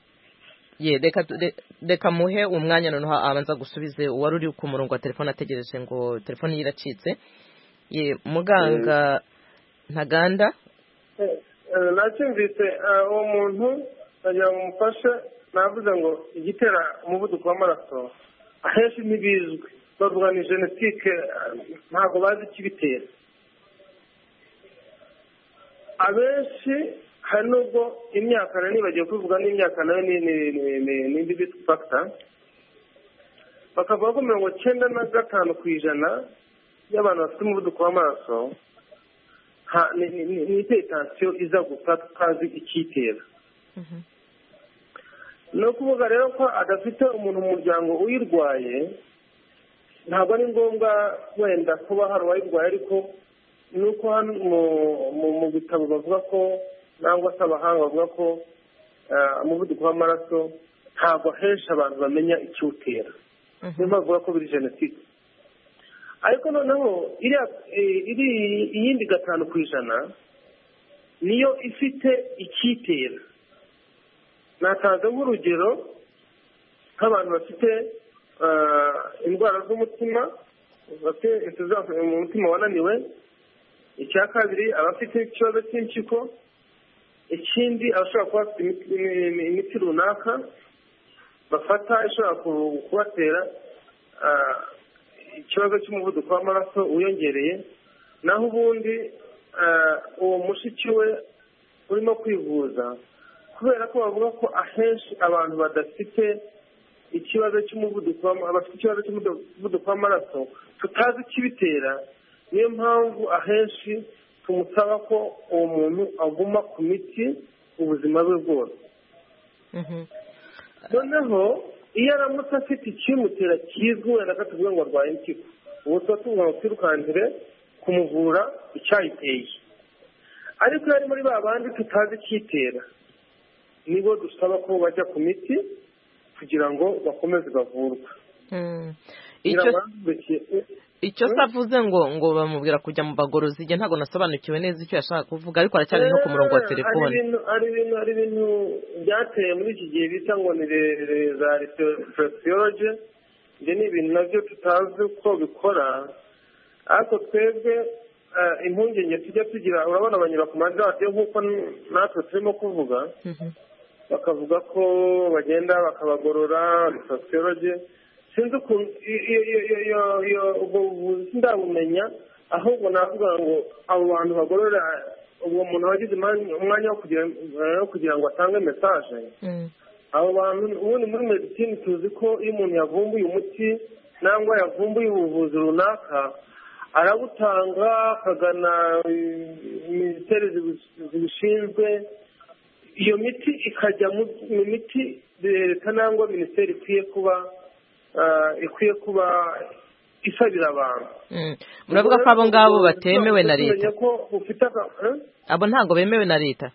reka muhe umwanya noneho abanza gusubize uwari uri ku murongo wa telefone ategereje ngo telefone ye iracitse. muganga Ntaganda. nacyumvise uwo muntu nagira ngo mumufashe. navuze ngo igitera umuvuduko w'amaraso ahenshi ntibizwi. bavuga ni genetike ntabwo bazi ikibitera. abenshi hari n'ubwo imyaka nayo nibagiwe kubivuga n'imyaka nayo ni indi factor. bakavuga ko mirongo cyenda na gatanu ku ijana y'abantu bafite umuvuduko w'amaraso ni itetansiyo iza gusa tutazi icyitera. ni ukuvuga rero ko adafite umuntu mu muryango uyirwaye ntabwo ari ngombwa wenda kuba hari uwayirwaye ariko ni uko hano mu bitabo bavuga ko cyangwa se abahanga bavuga ko umuvuduko w'amaraso ntabwo henshi abantu bamenya ikiwutera niyo mpamvu bavuga ko biri jenoside ariko noneho iri iyindi gatanu ku ijana niyo ifite icyitera natanze nk'urugero nk'abantu bafite indwara z'umutima bafite umutima wananiwe, icya kabiri abafite ikibazo cy'impyiko, ikindi abashobora kuba bafite imiti runaka bafata ishobora kubatera ikibazo cy'umuvuduko w'amaraso wiyongereye, naho ubundi uwo mushiki we urimo kwivuza kubera ko bavuga ko ahenshi abantu badafite ikibazo cy'umuvuduko abafite ikibazo cy'umuvuduko w'amaraso tutazi ikibitera, niyo mpamvu ahenshi tumusaba ko uwo muntu aguma ku miti ubuzima bwe bwose. noneho iyo aramutse afite ikimutera kizwi wenda ko tuvuga ngo arwaye impyiko, ubu tuba tuvuga ngo twirukankire kumuvura icyayiteye, ariko iyo ari muri ba bandi tutazi icyitera nibo dusaba ko bajya ku miti kugira ngo bakomeze bavurwe. icyo se avuze ngo ngo bamubwira kujya mu bagorozi, igihe ntabwo nasobanukiwe neza icyo yashaka kuvuga, ariko aracyari no ku murongo wa telefone. hari ibintu hari ibintu byateye muri iki gihe bita ngo ni za reflexology, ibyo ni ibintu nabyo tutazi uko bikora, ariko twebwe impungenge tujya tugira, urabona banyura ku maradiyo nk'uko natwe turimo kuvuga, bakavuga ko bagenda bakabagorora reflexology. sinzi ukuntu ubwo buvuzi ndabumenya, ahubwo navuga ngo abo bantu bagorora uwo muntu wagize umwanya wo kugira ngo atange mesaje, abo bantu ubundi muri medicine tuzi ko iyo umuntu yavumbuye umuti cyangwa yavumbuye ubuvuzi runaka arabutanga akagana minisiteri zibishinzwe, iyo miti ikajya mu miti leta nangwa minisiteri ikwiye kuba ikwiye kuba isabira abantu. muravuga ko abo ngabo batemewe na leta? abo ntabwo bemewe na leta?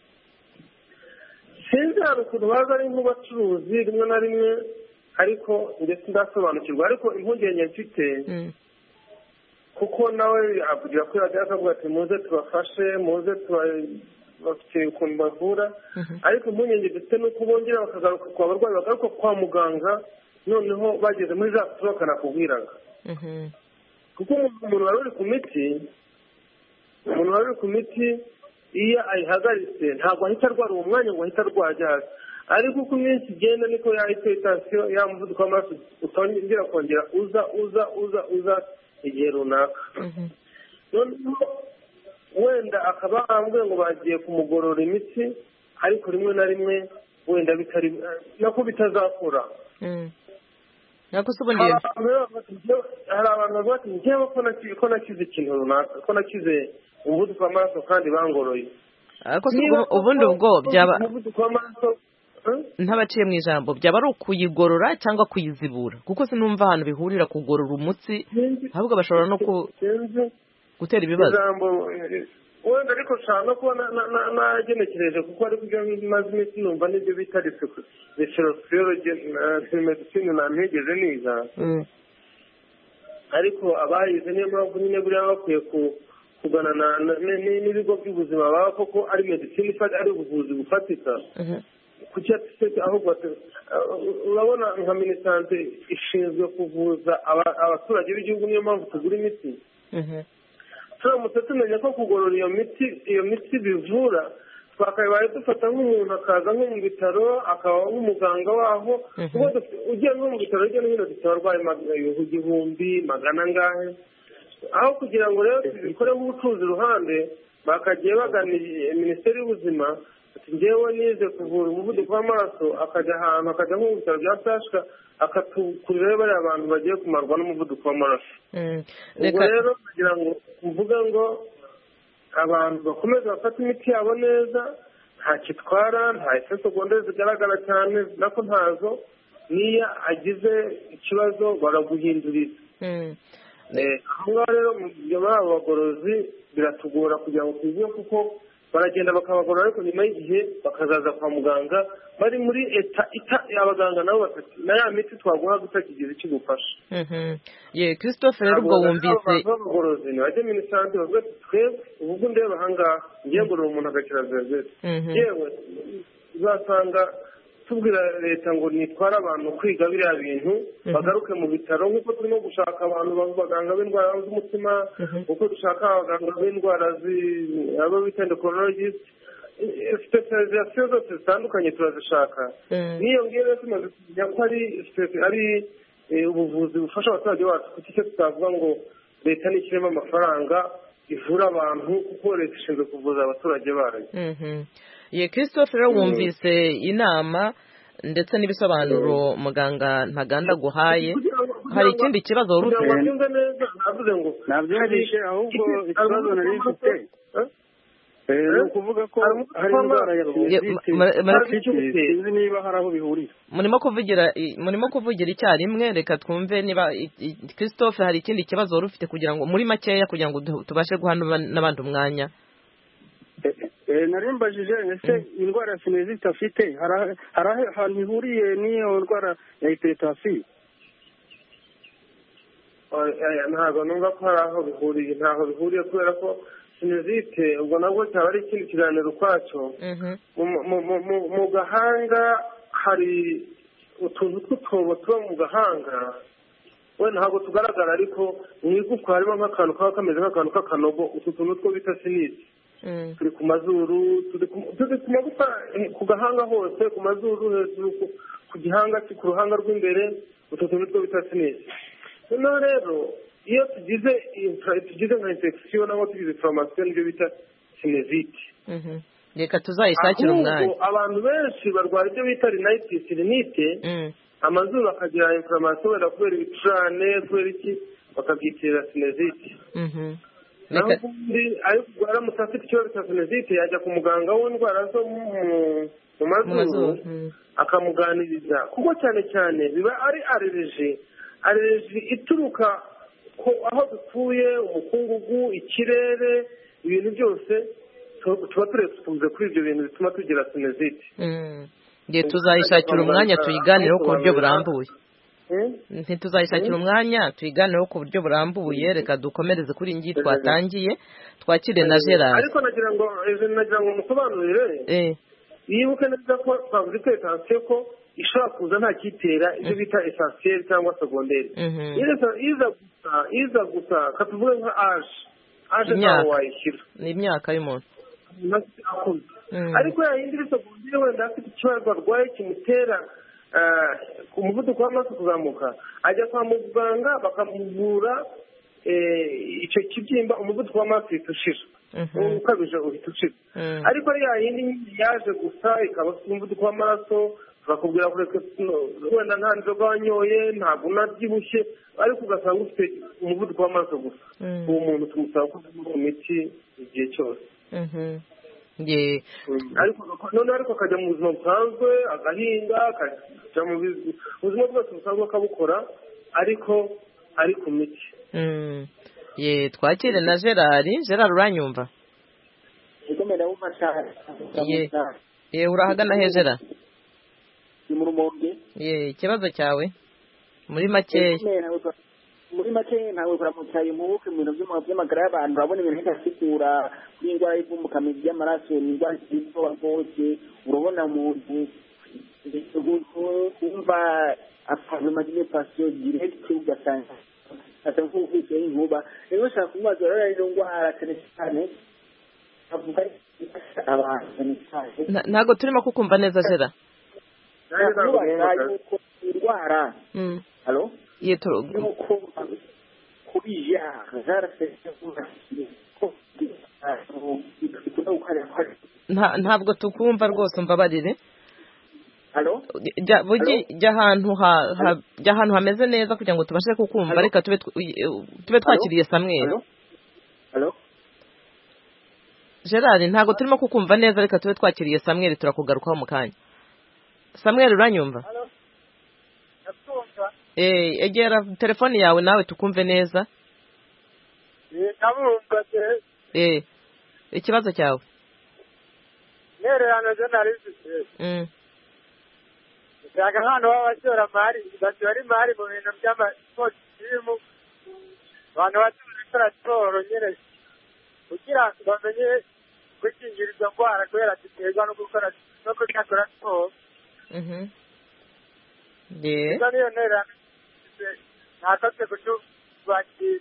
sinzi, hari ukuntu baza ari nk'abacuruzi rimwe na rimwe, ariko ndetse ndasobanukirwa, ariko impungenge mfite kuko nawe avugira ko yajya akavuga ati muze tubafashe, muze bafite ukuntu bavura, ariko impungenge dufite ni uko bongera bakagaruka kwa barwayi, bagaruka kwa muganga noneho bageze muri za sitoro bakanakubwiraga, kuko umuntu wari uri ku miti umuntu wari uri ku miti iyo ayihagaritse ntabwo ahita arwara uwo mwanya ngo ahita arwajya hasi, ariko uko iminsi igenda niko yahita itansiyo ya muvuduko w'amaraso utongera kongera uza uza uza uza igihe runaka. noneho wenda akaba ambwiye ngo bagiye kumugorora imitsi, ariko rimwe na rimwe wenda bitari nako bitazakura. hari abantu bavuga ati njyewe ko nakize ikintu runaka, ko nakize umuvuduko w'amaraso kandi bangoroye. ubundi ubwo byaba ntabaciye mu ijambo, byaba ari ukuyigorora cyangwa kuyizibura? kuko sinumva ahantu bihurira kugorora umutsi, ahubwo bashobora no gutera ibibazo. wenda ariko nshaka kuba nagenekereje kuko ariko ibyo maze iminsi numva n'ibyo bita reflexology medicine ntamwigeze niga, ariko abayize niyo mpamvu nyine buriya bakwiye kugana n'ibigo by'ubuzima baba koko ari medicine ari ubuvuzi bufatika, kuki ahubwo urabona nka minisante ishinzwe kuvuza abaturage b'igihugu, niyo mpamvu tugura imiti. turamutse tumenya ko kugorora iyo miti iyo miti bivura, twakabaye dufata nk'umuntu akaza nko mu bitaro akaba nk'umuganga waho, ugiye nko mu bitaro hirya no hino dufite abarwayi igihumbi magana angahe, aho kugira ngo rero tubikore nk'ubucuruzi iruhande, bakagiye bagana minisiteri y'ubuzima ati njyewe nize kuvura umuvuduko w'amaraso, akajya ahantu akajya nko mu bitaro bya sashika akatukurira bariya abantu bagiye kumarwa n'umuvuduko w'amaraso. ubwo rero kugira ngo mvuga ngo abantu bakomeze bafate imiti yabo neza, nta kitwara nta ese segonderi zigaragara cyane nako ntazo niyo agize ikibazo baraguhinduriza aho ngaho rero muri abo bagorozi biratugora kugira ngo tuziye kuko baragenda bakabagorora ariko nyuma y'igihe bakazaza kwa muganga bari muri eta abaganga nabo batatu na ya miti twaguha gutakigize ikigufasha ye Christophe rero ubwo wumvise abagorozi ni bajye minisante bavuga twebwe ubu ndeba ahangaha ngiye ngorora umuntu agakira zezete yewe uzasanga tubwira leta ngo nitwara abantu kwiga biriya bintu bagaruke mu bitaro nk'uko turimo gushaka abantu b'abaganga b'indwara z'umutima uko dushaka abaganga b'indwara abo bita endocrinologist specialization zose zitandukanye turazishaka n'iyo ngiyo tumaze kumenya ko ari ubuvuzi bufasha abaturage bacu kuko icyo tutavuga ngo leta nishyiremo amafaranga ivura abantu kuko leta ishinzwe kuvuza abaturage bayo ye Christophe rero wumvise inama ndetse n'ibisobanuro muganga Ntaganda guhaye hari ikindi kibazo wari ufite nabyumvishe ahubwo ikibazo nari mfite ni ukuvuga ko hari indwara ya sinzi sinzi niba hari aho bihurira murimo kuvugira murimo kuvugira icyarimwe reka twumve niba Christophe hari ikindi kibazo wari ufite kugira ngo muri makeya kugira ngo tubashe guha n'abandi umwanya narimbajije ese indwara ya sinezite afite hari ahantu ihuriye n'iyo ndwara ya hiperitasiyo ntabwo numva ko hari aho bihuriye ntaho bihuriye kubera ko sinezite ubwo nabwo cyaba ari ikindi kiganiro ukwacyo mu gahanga hari utuntu tw'utwobo tuba mu gahanga wenda ntabwo tugaragara ariko mu igufwa harimo nk'akantu kaba kameze nk'akantu k'akanogo utu tuntu two bita sinite turi ku mazuru turi ku magufa ku gahanga hose ku mazuru hejuru ku gihanga ku ruhanga rw'imbere utu tuntu two bita sinite noneho rero iyo tugize tugize nka infection nangwa tugize inflammation nibyo bita sinezite reka tuzayishakira umwanya abantu benshi barwara ibyo bita rhinitis rhinite amazuru akagira inflammation wenda kubera ibicurane kubera iki bakabyitira sinezite naho ubundi ayo kurwara mutafite ikibazo cya sinezite yajya ku muganga w'indwara zo mu mazuru akamuganiriza kuko cyane cyane biba ari allergie allergie ituruka ko aho dutuye umukungugu ikirere ibintu byose tuba turexpose kuri ibyo bintu bituma tugira sinezite ngiye tuzayishakira umwanya tuyiganireho ku buryo burambuye ntituzayishakira umwanya tuyiganireho ku buryo burambuye reka dukomereze kuri ngi twatangiye twakire na Gerard ariko nagira ngo nagira ngo musobanurire yibuke neza ko twavuze ko etansiyo ko ishobora kuza nta kitera ibyo bita essentiel cyangwa secondaire iza gusa iza gusa katuvuge nka age age ntaho wayishyira ni imyaka y'umuntu ariko yayindi secondaire wenda afite ikibazo arwaye kimutera umuvuduko w'amaraso kuzamuka ajya kwa muganga bakamuvura icyo kibyimba umuvuduko w'amaraso uhita ushira ukabije uhita ushira ariko yayindi yaje gusa ikaba afite umuvuduko w'amaraso bakubwira ko wenda nta nzoga wanyoye ntabwo unabyibushye ariko ugasanga ufite umuvuduko w'amaraso gusa uwo muntu tumusaba ko ku miti igihe cyose noneho ariko akajya mu buzima busanzwe agahinga akajya mu buzima bwose busanzwe akabukora ariko ari ku miti ye twakire na Gerard Gerard uranyumva ye urahagana he Gerard ni mu rumonge ye ikibazo cyawe muri makeya muri make ntawe kuramutsa impubuke mu bintu by'amagara y'abantu urabona ibintu bidasigura kuri indwara y'ivumbukamyo ry'amaraso ni indwara zitwa bose urabona umuntu wumva afave magine pasiyo direct ugasanga asa nk'ufite inkuba rero ushaka kumubaza rero iyo ndwara cyane cyane avuga abantu ntago turimo kukumva neza Gerard yuko indwara halo yetoro kubija zarafite ntabwo tukumva rwose umbabarire halo jya ahantu jya ahantu hameze neza kugira ngo tubashe kukumva reka tube tube twakiriye Samuel halo Gerard ntago turimo kukumva neza reka tube twakiriye Samuel turakugarukaho mu kanya. Samuel uranyumva? Eh egera telefone yawe nawe tukumve neza. Eh ndabumva te. Eh ikibazo cyawe. Nererano journalist. Mm. Yaga hano wabashora mari bashora mari mu bintu by'ama sport team. Abantu batura siporo nyene kugira bamenye gukingiriza ndwara kubera ziterwa no gukora no gukora siporo. Mhm. Yeah. Niyo nererano ntakatse kutubaki.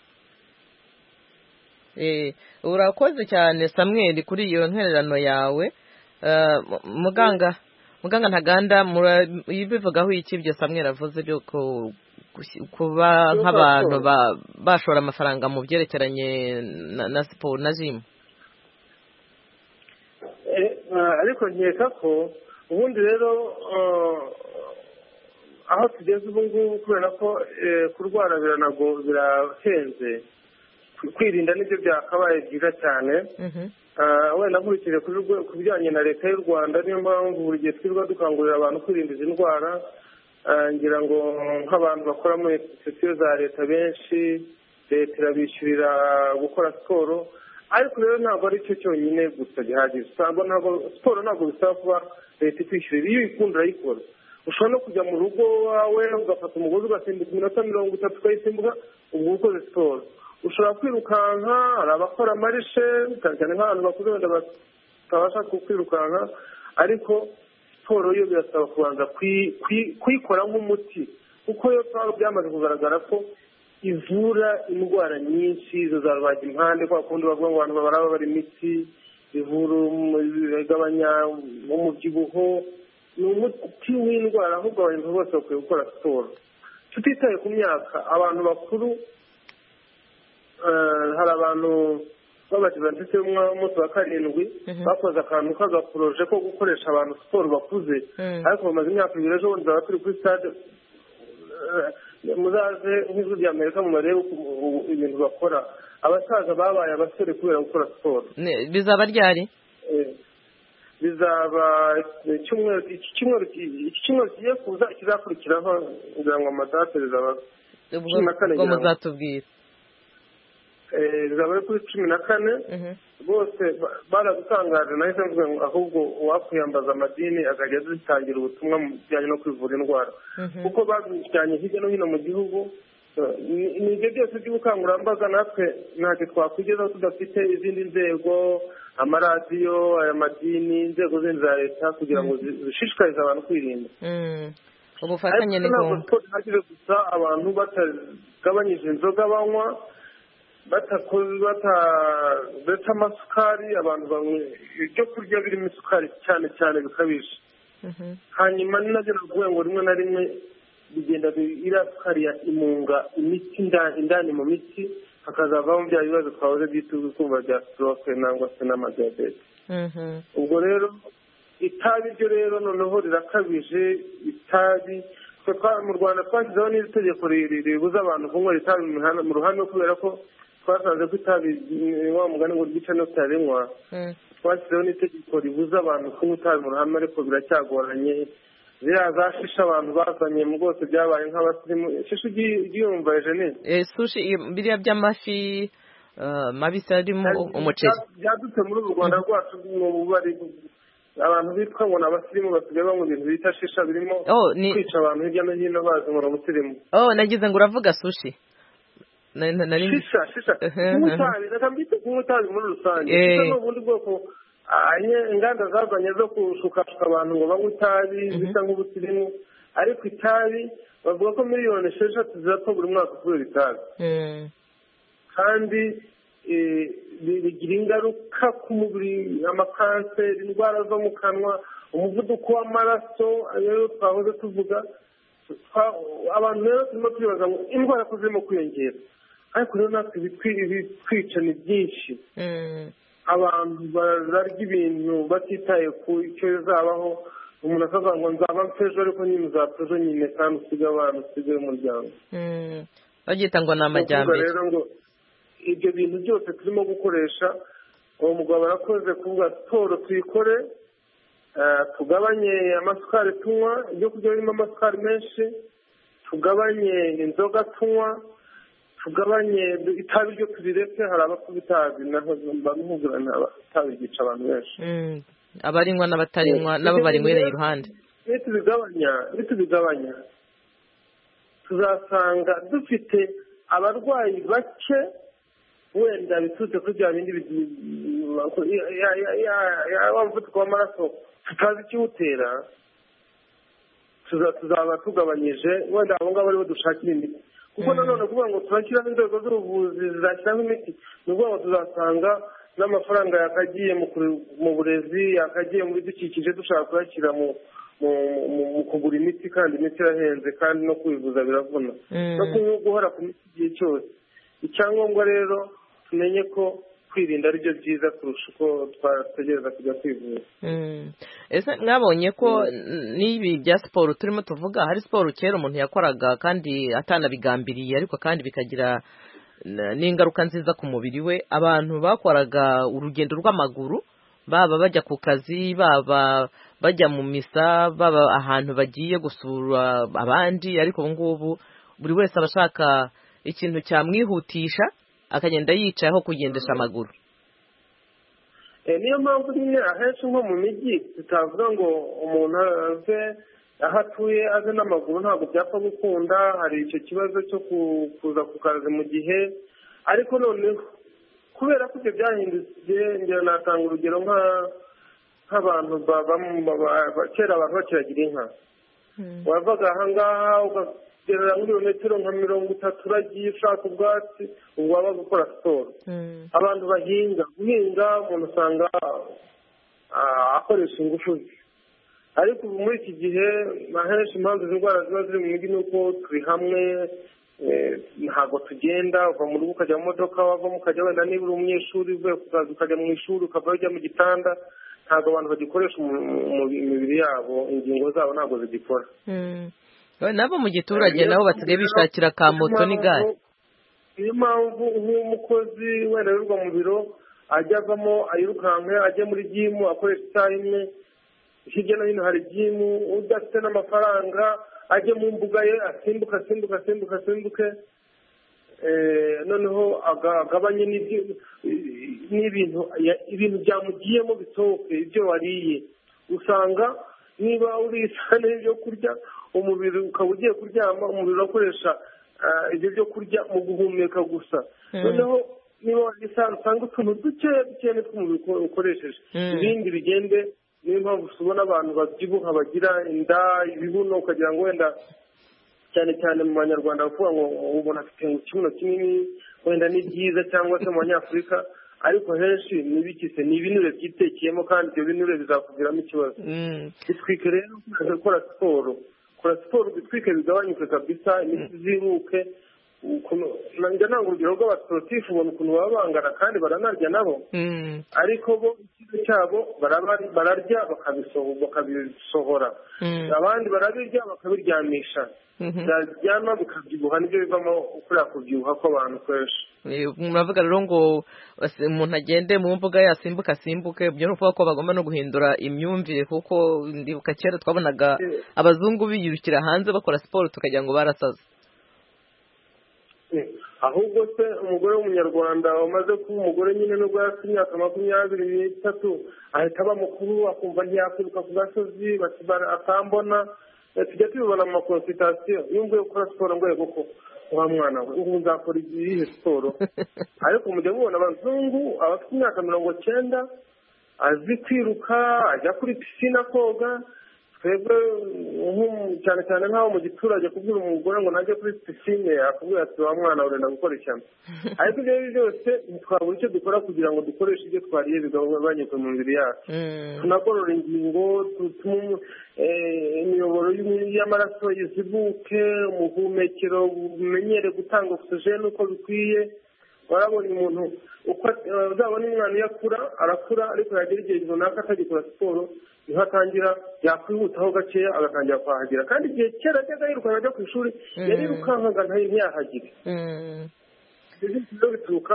Eh urakoze cyane Samuel kuri iyo ntererano yawe. Uh, muganga muganga ntaganda yibivugaho iki byo Samuel avuze byo kuba nk'abantu bashora amafaranga mu byerekeranye na, na siporo na gym. Eh ariko nkeka ko ubundi rero aho tugeze ubu ngubu kubera ko kurwara biranago birahenze kwirinda nibyo byakabaye byiza cyane. wenda nkurikije ku bijyanye na leta y'u Rwanda niyo mpamvu buri gihe twirirwa dukangurira abantu kwirinda izi ndwara. Ngira ngo nk'abantu bakora muri institusiyo za leta benshi leta irabishyurira gukora siporo, ariko rero ntabwo ari cyo cyonyine gusa gihagije. Siporo ntabwo bisaba kuba leta ikwishyurira, iyo uyikunda urayikora. Ushobora no kujya mu rugo wawe ugafata umugozi ugasimbuka iminota mirongo itatu ukayisimbuka ubwo ukoze siporo. Ushobora kwirukanka, hari abakora marishe cyane nk'abantu bakuze wenda batabasha kwirukanka, ariko siporo yo birasaba kubanza kuyikora nk'umuti, kuko yo byamaze kugaragara ko ivura indwara nyinshi izo za rubagimpande, kwa kundi bavuga ngo abantu baraba bari imitsi, ivura igabanya umubyibuho, ni umuti w'indwara ahubwo abantu bose bakwiye gukora siporo. Tutitaye ku myaka, abantu bakuru, hari abantu b'abadivantiste b'umunsi wa karindwi bakoze akantu k'agaporoje ko gukoresha abantu siporo bakuze, ariko bamaze imyaka ibiri, ejo bundi baba turi kuri stade, muzaze nk'ijwi rya Amerika mu barebe ibintu bakora. Abasaza babaye abasore kubera gukora siporo. Bizaba ryari? Bizaba icyumweru iki cyumweru iki cyumweru kigiye kuza kizakurikiraho, kugira ngo amadate bizaba cumi na kane. Ubwo muzatubwira. Bizaba kuri cumi na kane. Bose baradutangaje, nahise mvuga ngo ahubwo uwakwiyambaza amadini akajya dutangira ubutumwa mu bijyanye no kwivura indwara, kuko babijyanye hirya no hino mu gihugu. Ni ibyo byose by'ubukangurambaga natwe ntacyo twakwigezaho tudafite izindi nzego, amaradiyo, aya madini, inzego zindi za leta, kugira ngo zishishikarize abantu kwirinda. Ubufatanye ni ngombwa. Ntabwo ntihagire gusa abantu batagabanyije inzoga banywa, badata amasukari, abantu banywa ibyo kurya birimo isukari cyane cyane bikabije. Hanyuma ni nabyo navuga ngo rimwe na rimwe bigenda iriya sukari imunga imiti indani mu miti, hakazavamo bya bibazo twahoze byituwe kumva bya stroke nangwa se n'amadiyabete. Ubwo rero itabi ryo rero noneho rirakabije. Itabi mu Rwanda twashyizeho n'iri tegeko ribuza abantu kunywa itabi mu ruhame, kubera ko twasanze ko itabi wa mugani ngo ryica no kutarinywa. Twashyizeho n'itegeko ribuza abantu kunywa itabi mu ruhame, ariko biracyagoranye. Ziriya za shisha abantu bazanye mu rwose byabaye nk'abasirimu. Shisha ugiyumva Eugenie? Sushi biriya by'amafi mabisi arimo umuceri byadutse muri u Rwanda rwacu. Mu bari abantu bitwa ngo n'abasirimu basigaye banywa ibintu bita shisha birimo kwica abantu hirya no hino bazi ngo n'ubusirimu. Oh, nagize ngo uravuga sushi. Shisha shisha nk'utabi, reka mbite nk'utabi muri rusange. Shisha ni ubundi bwoko inganda zazanye zo gushukashuka abantu ngo banywe itabi bisa nk'ubusirimu, ariko itabi bavuga ko miliyoni esheshatu zirapfa buri mwaka kubera itabi, kandi bigira ingaruka ku mubiri, amakanseri, indwara zo mu kanwa, umuvuduko w'amaraso, ayo twahoze tuvuga. Abantu rero turimo turibaza ngo indwara ko zirimo kwiyongera, ariko rero natwe ibitwica ni byinshi. Abantu bararya ibintu batitaye ku icyo bizabaho. Umuntu akavuga ngo nzaba mfejo, ariko nyine uzapfa ejo nyine, kandi usiga abana usigaye umuryango. Bagita ngo ni amajyambere. Rero ngo ibyo bintu byose turimo gukoresha uwo mugabo arakoze kuvuga siporo tuyikore, tugabanye amasukari tunywa, ibyo kurya birimo amasukari menshi, tugabanye inzoga tunywa, tugabanye itabi ryo turireke. hari abapfa itabi naho bamugurana itabi ryica abantu benshi, abarinywa n'abatarinywa nabo barinywereye iruhande. nitubigabanya nitubigabanya tuzasanga dufite abarwayi bake, wenda biturutse kuri bya bindi wa muvuduko w'amaraso tutazi ikiwutera, tuzaba tugabanyije, wenda abo ngabo aribo dushakira imiti. kuko nanone kuvuga ngo turashyiraho inzego z'ubuvuzi zizashyiraho imiti, ni ukuvuga ngo tuzasanga n'amafaranga yakagiye mu burezi, yakagiye mu bidukikije, dushaka kuyashyira mu mu kugura imiti, kandi imiti irahenze kandi no kwivuza biravuna, no guhora ku miti igihe cyose. icyangombwa rero tumenye ko kwirinda ari byo byiza kurusha uko twategereza kujya kwivuza. ese mwabonye ko n'ibi bya siporo turimo tuvuga, hari siporo kera umuntu yakoraga kandi atanabigambiriye, ariko kandi bikagira n'ingaruka nziza ku mubiri we. abantu bakoraga urugendo rw'amaguru, baba bajya ku kazi, baba bajya mu misa, baba ahantu bagiye gusura abandi, ariko ubu ngubu buri wese aba ashaka ikintu cyamwihutisha, akagenda yicaye aho kugendesha amaguru. niyo mpamvu nyine ahenshi nko mu mijyi tutavuga ngo umuntu ave aho atuye aze n'amaguru, ntabwo byapfa gukunda. hari icyo kibazo cyo kuza ku kazi mu gihe, ariko noneho kubera ko ibyo byahindutse, njyewe natanga urugero nk'abantu kera abantu bakiragira inka, wavaga aha ngaha ukagerera nk'ibirometero nka mirongo itatu uragiye ushaka ubwatsi, ubwo waba gukora siporo. abantu bahinga guhinga umuntu usanga akoresha ingufu ze, ariko ubu muri iki gihe ahenshi impamvu izi ndwara ziba ziri mu mijyi ni uko turi hamwe, ntabwo tugenda, uva mu rugo ukajya mu modoka, wavamo ukajya, wenda niba uri umunyeshuri uvuye ku kazi ukajya mu ishuri ukava ujya mu gitanda, ntabwo abantu bagikoresha imibiri yabo, ingingo zabo ntabwo zigikora. nabo mu giturage nabo basigaye bishakira ka moto n'igare. niyo mpamvu nk'umukozi wenda wirirwa mu biro ajya avamo ayirukanke ajya muri jimu akoresha isaha imwe, hirya no hino hari jimu, udafite n'amafaranga ajye mu mbuga ye asimbuka asimbuka asimbuka asimbuke, noneho agabanye n'ibintu ibintu byamugiyemo bisohoke, ibyo wariye. usanga niba uriye isahani y'ibyo kurya, umubiri ukaba ugiye kuryama, umubiri urakoresha ibyo byo kurya mu guhumeka gusa. noneho niba wariye isahani usanga utuntu dukeya dukeya nitwo umubiri ukoresheje, ibindi bigende. niyo mpamvu tubona abantu babyibuha bagira inda, ibibuno, ukagira ngo wenda cyane cyane mu banyarwanda bavuga ngo umuntu afite ikibuno kinini, wenda ni byiza, cyangwa se mu banyafurika, ariko henshi n'ibikise ni ibinure byitekeyemo, kandi ibyo binure bizakuviramo ikibazo. bitwike rero gukora siporo, kora siporo bitwike bigabanyuke kabisa, imiti ziruke. njya nanga urugero rw'abasiporutifu, ubona ukuntu baba bangana kandi baranarya nabo, ariko bo ikigo cyabo bararya bakabisohora, abandi barabirya bakabiryamisha, byajyana bikabyibuha, nibyo bivamo kuriya kubyibuha kw'abantu kenshi. muravuga rero ngo umuntu agende mu mbuga yasimbuka asimbuke, ibyo ni ukuvuga ko bagomba no guhindura imyumvire, kuko ndibuka kera twabonaga abazungu biyirukira hanze bakora siporo tukagira ngo barasaze. ahubwo se umugore w'umunyarwanda wamaze kuba umugore nyine nubwo afite imyaka makumyabiri n'itatu ahita aba mukuru, akumva ntiyakwiruka ku gasozi, atambona. tujya tubibona mu makonsultasiyo, iyo mvuye gukora siporo ngo koko wa mwana we ubu nzakora iyihe siporo? ariko mujya mubona abazungu abafite imyaka mirongo cyenda azi kwiruka, ajya kuri pisine koga. twebwe cyane cyane nk'aho mu giturage kubwira umugore ngo najye kuri pisine, akubwira ati wa mwana urenda gukora ishyamba. ariko ibyo ari byo byose ntitwabura icyo dukora kugira ngo dukoreshe ibyo twariye bigabanyuke mu mibiri yacu. tunagorora ingingo, imiyoboro y'amaraso izibuke, umuhumekero bumenyere gutanga ogisijeni uko bikwiye. warabona umuntu uzabona umwana iyo akura arakura, ariko yagera igihe runaka atagikora siporo, niho atangira yakwihutaho gakeya agatangira kuhagera, kandi igihe kera ajyaga yirukanka ajya ku ishuri yarirukankaga ntiyahagire. ibyo bituruka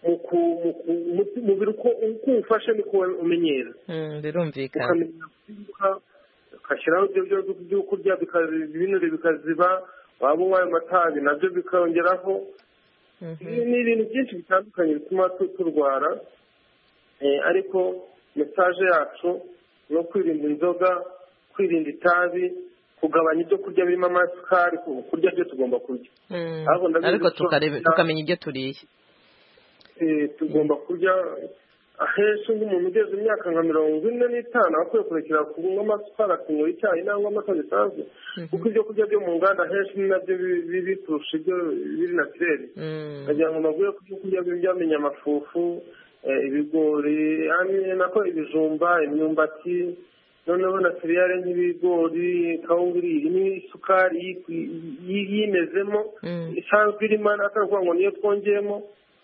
umubiri uko uwufashe niko umenyera birumvikana ukamenya kwibuka ugashyiraho ibyo byo kurya ibinure bikaziba waba unywa amatabi nabyo bikongeraho ni ibintu byinshi bitandukanye bituma turwara ariko mesaje yacu no kwirinda inzoga kwirinda itabi kugabanya ibyo kurya birimo amasukari kurya byo tugomba kurya ariko tukamenya ibyo turiye tugomba kurya ahenshi nk'umuntu ugeze imyaka nka mirongo ine n'itanu akwiye kurekera kunywa amasukari akinywa icyayi cyangwa amata bisanzwe kuko ibyo kurya byo mu nganda ahenshi ni nabyo bibi kurusha ibyo biri natirere kugira ngo bavuye ko ibyo kurya byamenya amafufu ibigori nako ibijumba imyumbati noneho na seriyare nk'ibigori kawunga iriye n'isukari yimezemo isanzwe irimo atari ukuvuga ngo niyo twongeyemo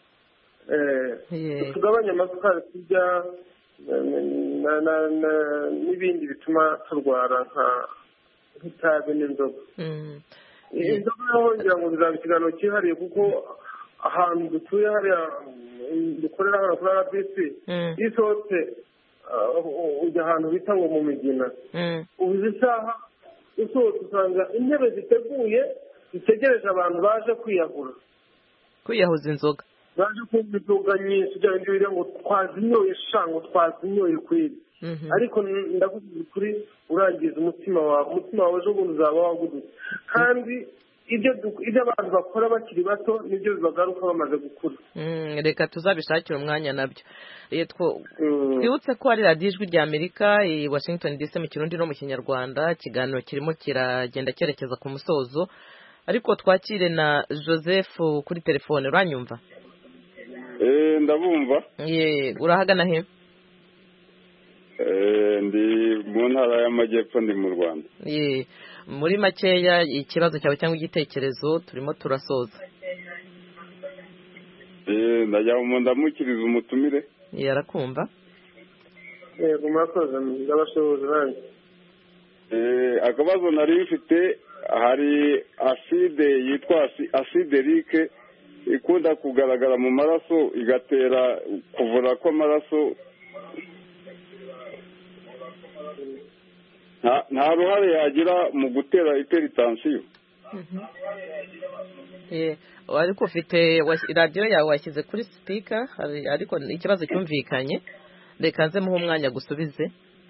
tugabanya amasukari turya n'ibindi bituma turwara nk'itabi n'inzoga inzoga naho ngira ngo bizaba ikiganiro cyihariye kuko ahantu dutuye hariya dukorera hano kuri arabisi iyo usohotse ujya ahantu bita ngo mu migina ubu izi saha usohotse usanga intebe ziteguye zitegereje abantu baje kwiyahura kwiyahuza inzoga baje kumva inzoga nyinshi ujya wenda ngo twazinyoye shango twazinyoye kweri ariko ndakubwira ukuri urangiza umutima wawe umutima wawe ejo bundi uzaba wagudutse kandi ibyo abantu bakora bakiri bato nibyo bibagaruka bamaze gukura reka tuzabishakire umwanya nabyo twibutse ko hari radiyo ijwi rya amerika i washington D C mu kirundi no mu kinyarwanda ikiganiro kirimo kiragenda cyerekeza ku musozo ariko twakire na Joseph kuri telefone uranyumva ndabumva urahagana he ndi mu ntara y'amajyepfo ndi mu rwanda muri makeya ikibazo cyawe cyangwa igitekerezo turimo turasoza ndajya mu ndamukiriza umutumire yarakumva yego murakoze ndabashoboje nanjye akabazo nari mfite hari aside yitwa asiderike ikunda kugaragara mu maraso igatera kuvura kw'amaraso nta ruhare yagira mu gutera hypertension ariko ufite radiyo yawe washyize kuri sipika ariko ikibazo cyumvikanye reka nze muhe umwanya gusubize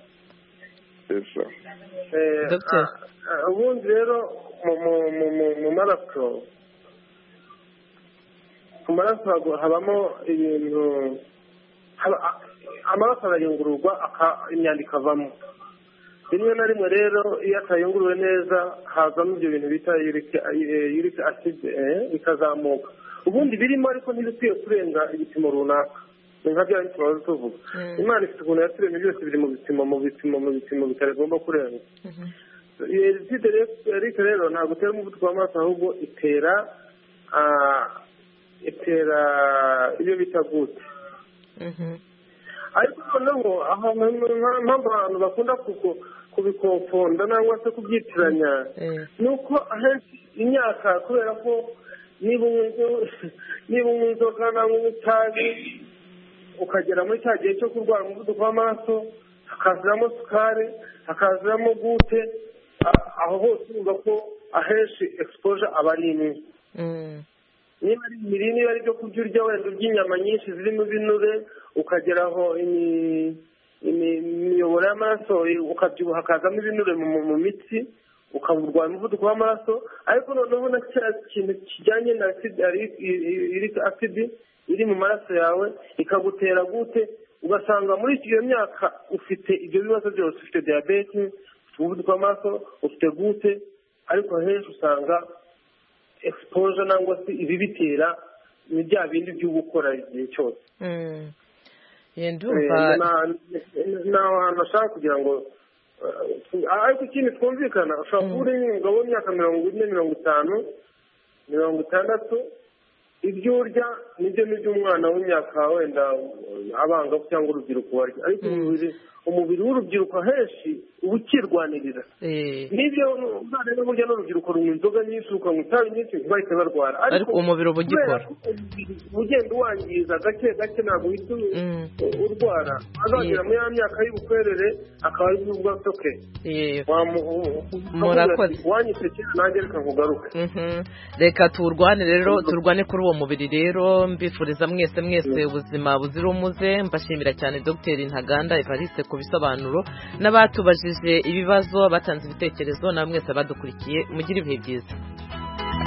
ubundi rero mu maraso mu maraso habamo ibintu amaraso arayungururwa imyanda ikavamo rimwe na rimwe rero iyo atayunguruwe neza hazamo ibyo bintu bita uric acid bikazamuka ubundi birimo ariko ntibikwiye kurenga ibipimo runaka ni nka bya tubazo tuvuga imana ifite ukuntu yaturemye byose biri mu bipimo mu bipimo mu bipimo bitagomba kurenga uric rero ntabwo itera umuvuduko w'amaraso ahubwo itera itera ibyo bita gute ariko noneho mpamvu abantu bakunda kubikofonda cyangwa se kubyitiranya ni uko ahenshi imyaka kubera ko niba unywa inzoga cyangwa unywa itabi ukagera muri cya gihe cyo kurwara umuvuduko w'amaraso hakaziramo sukari hakaziramo gute aho hose urumva ko ahenshi exposure aba ari imwe niba ari imirire niba ari ibyo kurya urya wenda urya inyama nyinshi zirimo ibinure ukageraho imiyoboro y'amaraso ukabyibuha hakazamo ibinure mu mitsi ukaburwara umuvuduko w'amaraso ariko noneho na cya kintu kijyanye na acid iri mu maraso yawe ikagutera gute ugasanga muri iyo myaka ufite ibyo bibazo byose ufite diyabete ufite umuvuduko w'amaraso ufite gute ariko henshi usanga exposure nangwa se ibibitera ni bya bindi byo gukora igihe cyose ni ahantu ashaka kugira ngo ariko ikindi twumvikana ushobora kuba uri umugabo w'imyaka mirongo ine mirongo itanu mirongo itandatu ibyo urya nibyo nibyo umwana w'imyaka wenda abangavu cyangwa urubyiruko warya ariko umubiri w'urubyiruko henshi uba ukirwanirira n'ibyo rero burya n'urubyiruko runywa inzoga nyinshi rukanywa itabi nyinshi ntibahite barwara ariko umubiri uba ugikora ugenda uwangiza gake gake ntabwo uhita urwara azagera muri ya myaka y'ubukwerere akaba ari bwo batoke murakoze wanyisekera nanjye reka nkugaruke reka turwane rero turwane kuri uwo mubiri rero mbifuriza mwese mwese ubuzima buzira umuze mbashimira cyane Dr Ntaganda Evariste ku bisobanuro n'abatubajije ibibazo batanze ibitekerezo na mwese badukurikiye mugire ibihe byiza.